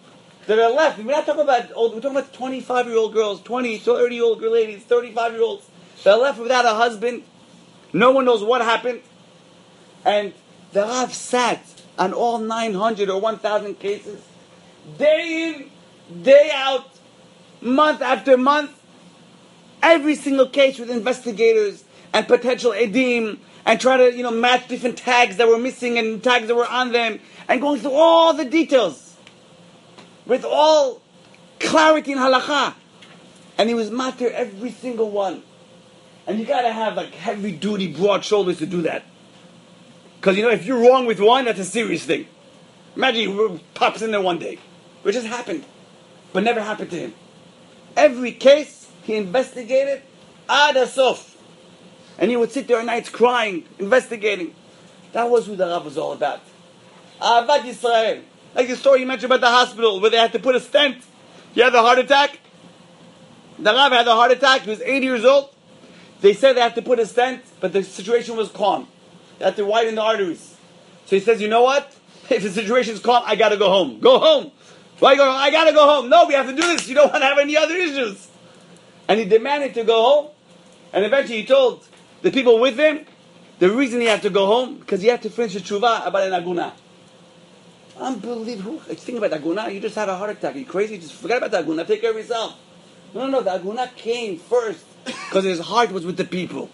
that are left. We're not talking about old. We're talking about 25-year-old girls, 20, 30-year-old ladies, 35-year-olds that are left without a husband. No one knows what happened, and the Rav sat on all 900 or 1,000 cases, day in, day out, month after month. Every single case with investigators and potential edim, and try to match different tags that were missing and tags that were on them, and going through all the details with all clarity in halakha. And he was matir every single one. And you gotta have like heavy duty, broad shoulders to do that. Because if you're wrong with one, that's a serious thing. Imagine he pops in there one day. It just happened. But never happened to him. Every case he investigated ad asof. And he would sit there at nights crying, investigating. That was who the Rav was all about. Ahavat Yisrael. Like the story you mentioned about the hospital where they had to put a stent. He had a heart attack. The Rav had a heart attack. He was 80 years old. They said they had to put a stent, but the situation was calm. They had to widen the arteries. So he says, you know what? If the situation's calm, I gotta go home. Go home. Why go home? I gotta go home. No, we have to do this. You don't want to have any other issues. And he demanded to go home. And eventually he told the people with him, the reason he had to go home, because he had to finish a tshuva about an aguna. Unbelievable. Think about aguna. You just had a heart attack. Are you crazy? Just forget about the aguna. Take care of yourself. No. The aguna came first because his heart was with the people.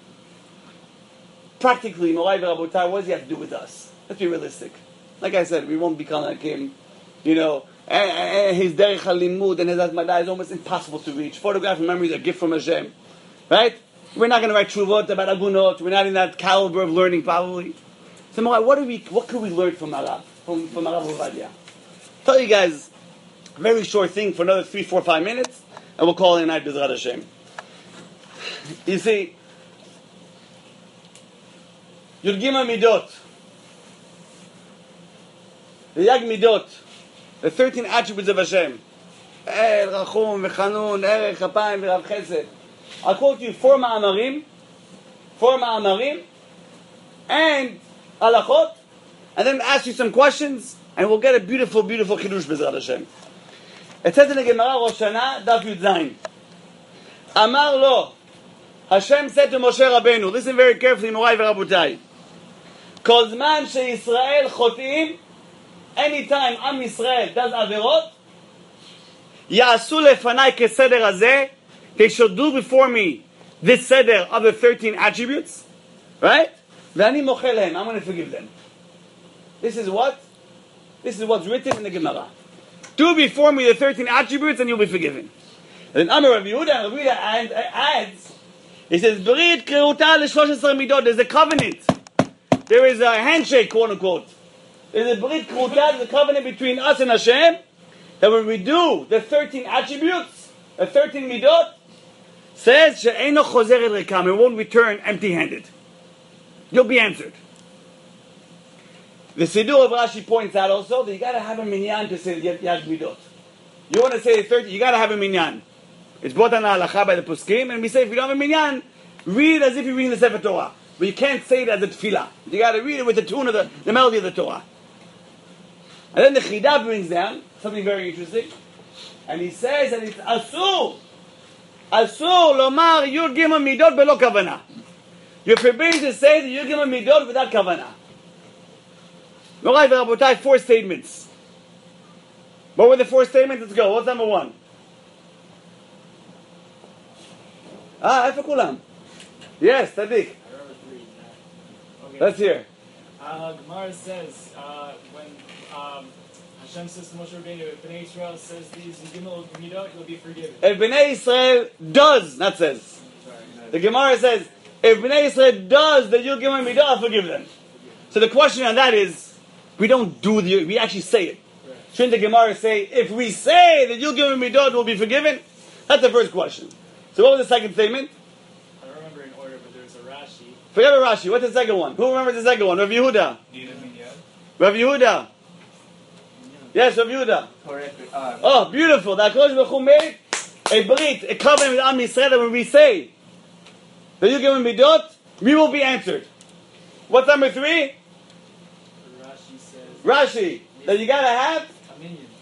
Practically, Morai V'Rabotai, what does he have to do with us? Let's be realistic. Like I said, we won't become like him. His derech halimud and his atmada is almost impossible to reach. Photograph and memory is a gift from Hashem. Right? We're not going to write shuvot about agunot. We're not in that caliber of learning, probably. So, Morai, what could we learn from Arav? From Arav Ovadia? Tell you guys a very short thing for another 3, 4, 5 minutes, and we'll call it a night, B'ezrat Hashem. You see, Yud Gimel Midot, the Yag Midot, the 13 attributes of Hashem. El, Rachum, V'chanun, Erech, Chapayim, V'rav Chesed. I'll quote you 4 ma'amarim, and halachot, and then ask you some questions, and we'll get a beautiful, beautiful Chidush B'ezrat Hashem. It says in the Gemara Rosh Hashanah, Daf Yud Zayin. Amar lo, Hashem said to Moshe Rabbeinu, listen very carefully, Morai V'Rabotai. Kol zman sheYisrael chotim, anytime Am Yisrael does averot, Ya'asu lefanai keseder hazeh, they shall do before me this seder of the 13 attributes, right? V'ani mochel lehem, I'm going to forgive them. This is what's written in the Gemara. Do before me the 13 attributes and you'll be forgiven. And then Amar Rav Yehuda adds, he says, Brit kreuta l-13 midot, there's a covenant. There is a handshake, quote unquote. There's a Brit kreuta, there's a covenant between us and Hashem, that when we do the 13 attributes, the 13 midot, says, she'eino chozer el rekam, it won't return empty-handed. You'll be answered. The Siddur of Rashi points out also that you got to have a minyan to say Yad Midot. You want to say 30, you got to have a minyan. It's brought on halacha by the Poskim, and we say if you don't have a minyan, read it as if you're reading the Sefer Torah. But you can't say it as a tefillah. You got to read it with the tune of the melody of the Torah. And then the Chidah brings down something very interesting, and he says that it's asur lomar Yud Gimel Midot belo kavana. You're forbidden to say the Yud Gimel Midot without kavana. Morai V'Rabotai, 4 statements. What were the 4 statements? Let's go. What's number 1? איפה כולם? Yes, Tzadik. Okay. Let's hear. Gemara says, when Hashem says to Moshe Rabbeinu, if Bnei Israel says these Gimel Midot, you'll be forgiven. If Bnei Israel does, not says. The Gemara says, if Bnei Israel does the Yud Gimel Midot, I'll forgive them. So the question on that is, we don't do we actually say it. Right. Shouldn't the Gemara say, if we say that Yud Gimel Midot will be forgiven? That's the first question. So what was the second statement? I don't remember in order, but there's a Rashi. Forget about Rashi. What's the second one? Who remembers the second one? Rav Yehuda. Rav Yehuda. Yes, Rav Yehuda. Oh, beautiful. The HaKadosh Baruch Hu made a brit, a covenant with Am Yisrael that when we say that Yud Gimel Midot, we will be answered. What's number 3? Rashi says Rashi. That you gotta have a minion.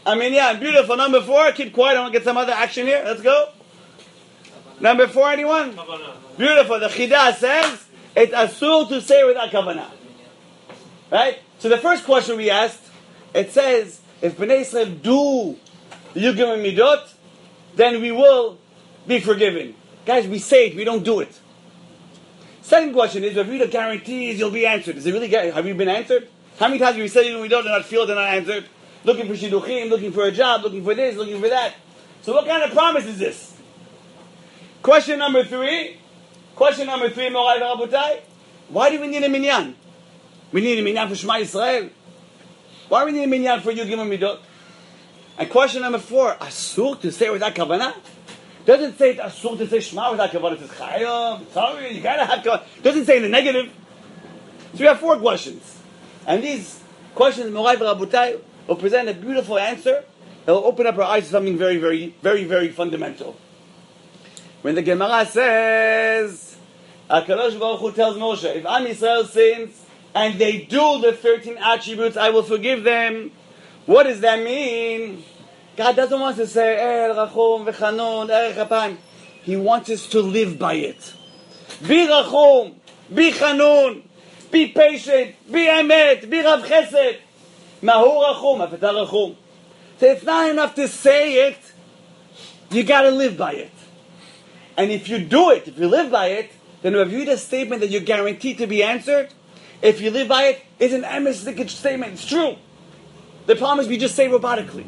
a minyan. Beautiful. Number 4, keep quiet. I want to get some other action here. Let's go. Number 4, anyone? Beautiful. The Chidah says, it's asur to say without kavanah. Right? So the first question we asked, it says, if Bnei Israel do the Yugim and Midot, then we will be forgiven. Guys, we say it, we don't do it. Second question is, if we the guarantees you'll be answered. Is it really, have you been answered? How many times have we said Yugim and Midot and not feel they're not answered? Looking for shidduchim, looking for a job, looking for this, looking for that. So what kind of promise is this? Question number 3, Morai V'Rabotai. Why do we need a minyan? We need a minyan for Shema Yisrael. Why do we need a minyan for Yugim and Midot? And question number 4, asur to say without kavanah? Doesn't say asur to say Shema without kavanah. It says chayov. Sorry, you gotta have kavanah. Doesn't say in the negative. So we have 4 questions, and these questions, Morai V'Rabotai, will present a beautiful answer. It will open up our eyes to something very, very, very, very fundamental. When the Gemara says, HaKadosh Baruch Hu tells Moshe, if Am Yisrael sins and they do the 13 attributes, I will forgive them. What does that mean? God doesn't want us to say, El Rachum V'Chanun, Erech Apayim. He wants us to live by it. Be Rachum, be Chanun, be patient, be Emet, be Rav Chesed. Mahu Rachum, Afetah Rachum. So it's not enough to say it, you got to live by it. And if you do it, if you live by it, then if you read a statement that you're guaranteed to be answered, if you live by it, it's an emes statement. It's true. The problem is we just say robotically.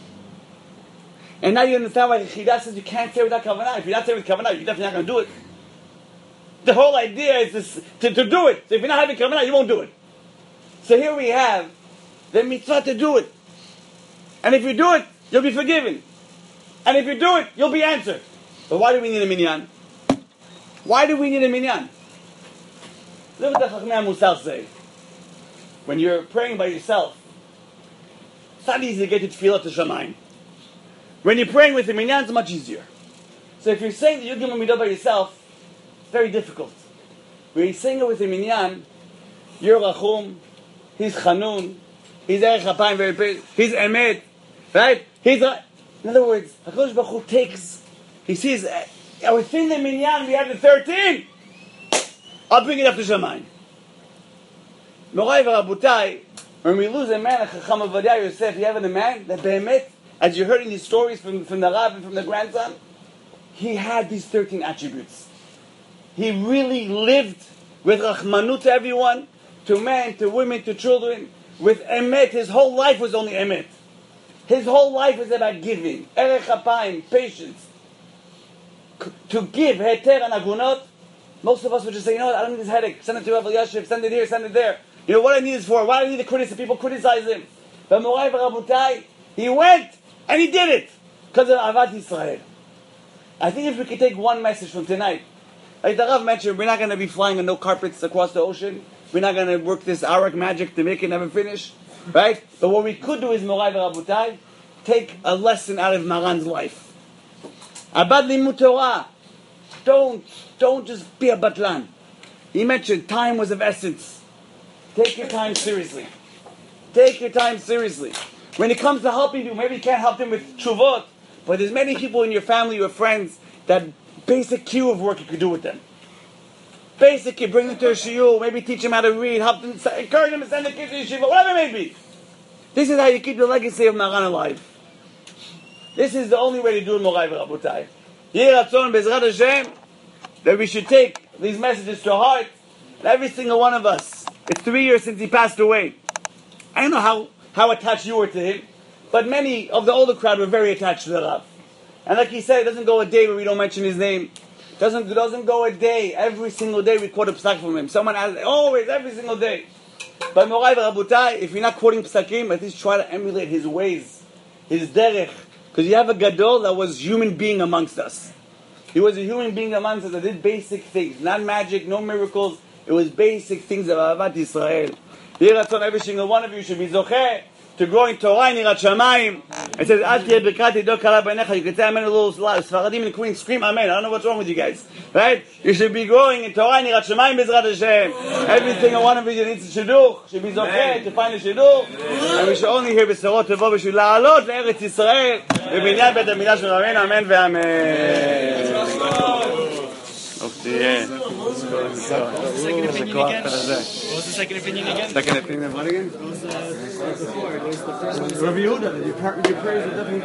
And now you understand why the Chidah says you can't say without kavanah. If you're not saying with kavanah, you're definitely not going to do it. The whole idea is to do it. So if you're not having kavanah, you won't do it. So here we have the mitzvah to do it. And if you do it, you'll be forgiven. And if you do it, you'll be answered. But why do we need a minyan? Why do we need a minyan? Look what the Chachmei Musar say. When you're praying by yourself, it's not easy to get to tefillah to Shamayim. When you're praying with a minyan, it's much easier. So if you're saying that you're giving midah by yourself, it's very difficult. When you're saying it with a minyan, you're Rachum, he's Chanun, he's Erech Apayim, very patient, he's Emet, right? In other words, HaKadosh Baruch Hu takes, he sees, within the minyan we have the 13. I'll bring it up to Shamayim. Morai V'Rabotai, when we lose a man like Chacham Ovadia Yosef, you have a man that Be'emet, as you heard in these stories from the Rav and from the grandson, he had these 13 attributes. He really lived with Rachmanut to everyone, to men, to women, to children, with Emet. His whole life was only Emet. His whole life was about giving, Erech Apayim, patience. To give Heter and Agunot, most of us would just say, you know what, I don't need this headache. Send it to Rav Elyashiv, send it here, send it there. You know what I need this for? Why do I need to criticize? People criticize him. But Morai V'Rabotai, he went and he did it because of Avat Yisrael. I think if we could take one message from tonight, like the Rav mentioned, we're not going to be flying on no carpets across the ocean. We're not going to work this Arak magic to make it never finish, right? But what we could do is Morai V'Rabotai, take a lesson out of Maran's life. Abad Limud Torah. Don't just be a batlan. He mentioned time was of essence. Take your time seriously. Take your time seriously. When it comes to helping you, maybe you can't help them with tshuvot, but there's many people in your family or friends that basic queue of work you could do with them. Basic, you bring them to a shiur, maybe teach them how to read, help them, encourage them to send the kids to yeshiva, whatever it may be. This is how you keep the legacy of Maran alive. This is the only way to do it, Morai V'Rabotai. Yeh Ratzon Bezrat Hashem, that we should take these messages to heart. And every single one of us. It's 3 years since he passed away. I don't know how attached you were to him, but many of the older crowd were very attached to the Rav. And like he said, it doesn't go a day where we don't mention his name. Doesn't go a day. Every single day we quote a psak from him. Someone asks, always, every single day. But Morai V'Rabotai, if you're not quoting psakim, at least try to emulate his ways, his derech. Because you have a gadol that was human being amongst us. He was a human being amongst us that did basic things. Not magic, no miracles. It was basic things of Ahavat Yisrael. Yeh Ratzon, every single one of you should be zocheh to grow in Torah and Yirat Shamayim. It says, Al tiyeh birkat yado kala b'neicha. You can say amen a little loud. Sfaradim and Queens scream amen. I don't know what's wrong with you guys. Right? You should be growing in Torah and Yirat Shamayim B'ezrat Hashem. Every single one of you needs a shidduch. Should be zocheh to find a shidduch. And we should only hear Besorot Tevot. We should la'alot le'eretz Yisrael. B'binyan Beit HaMikdash Rabbeinu. Amen ve'amen. What was the second opinion again? Second opinion of what again? What was the before? There's the first one. Rabbi Yehuda, your prayers are definitely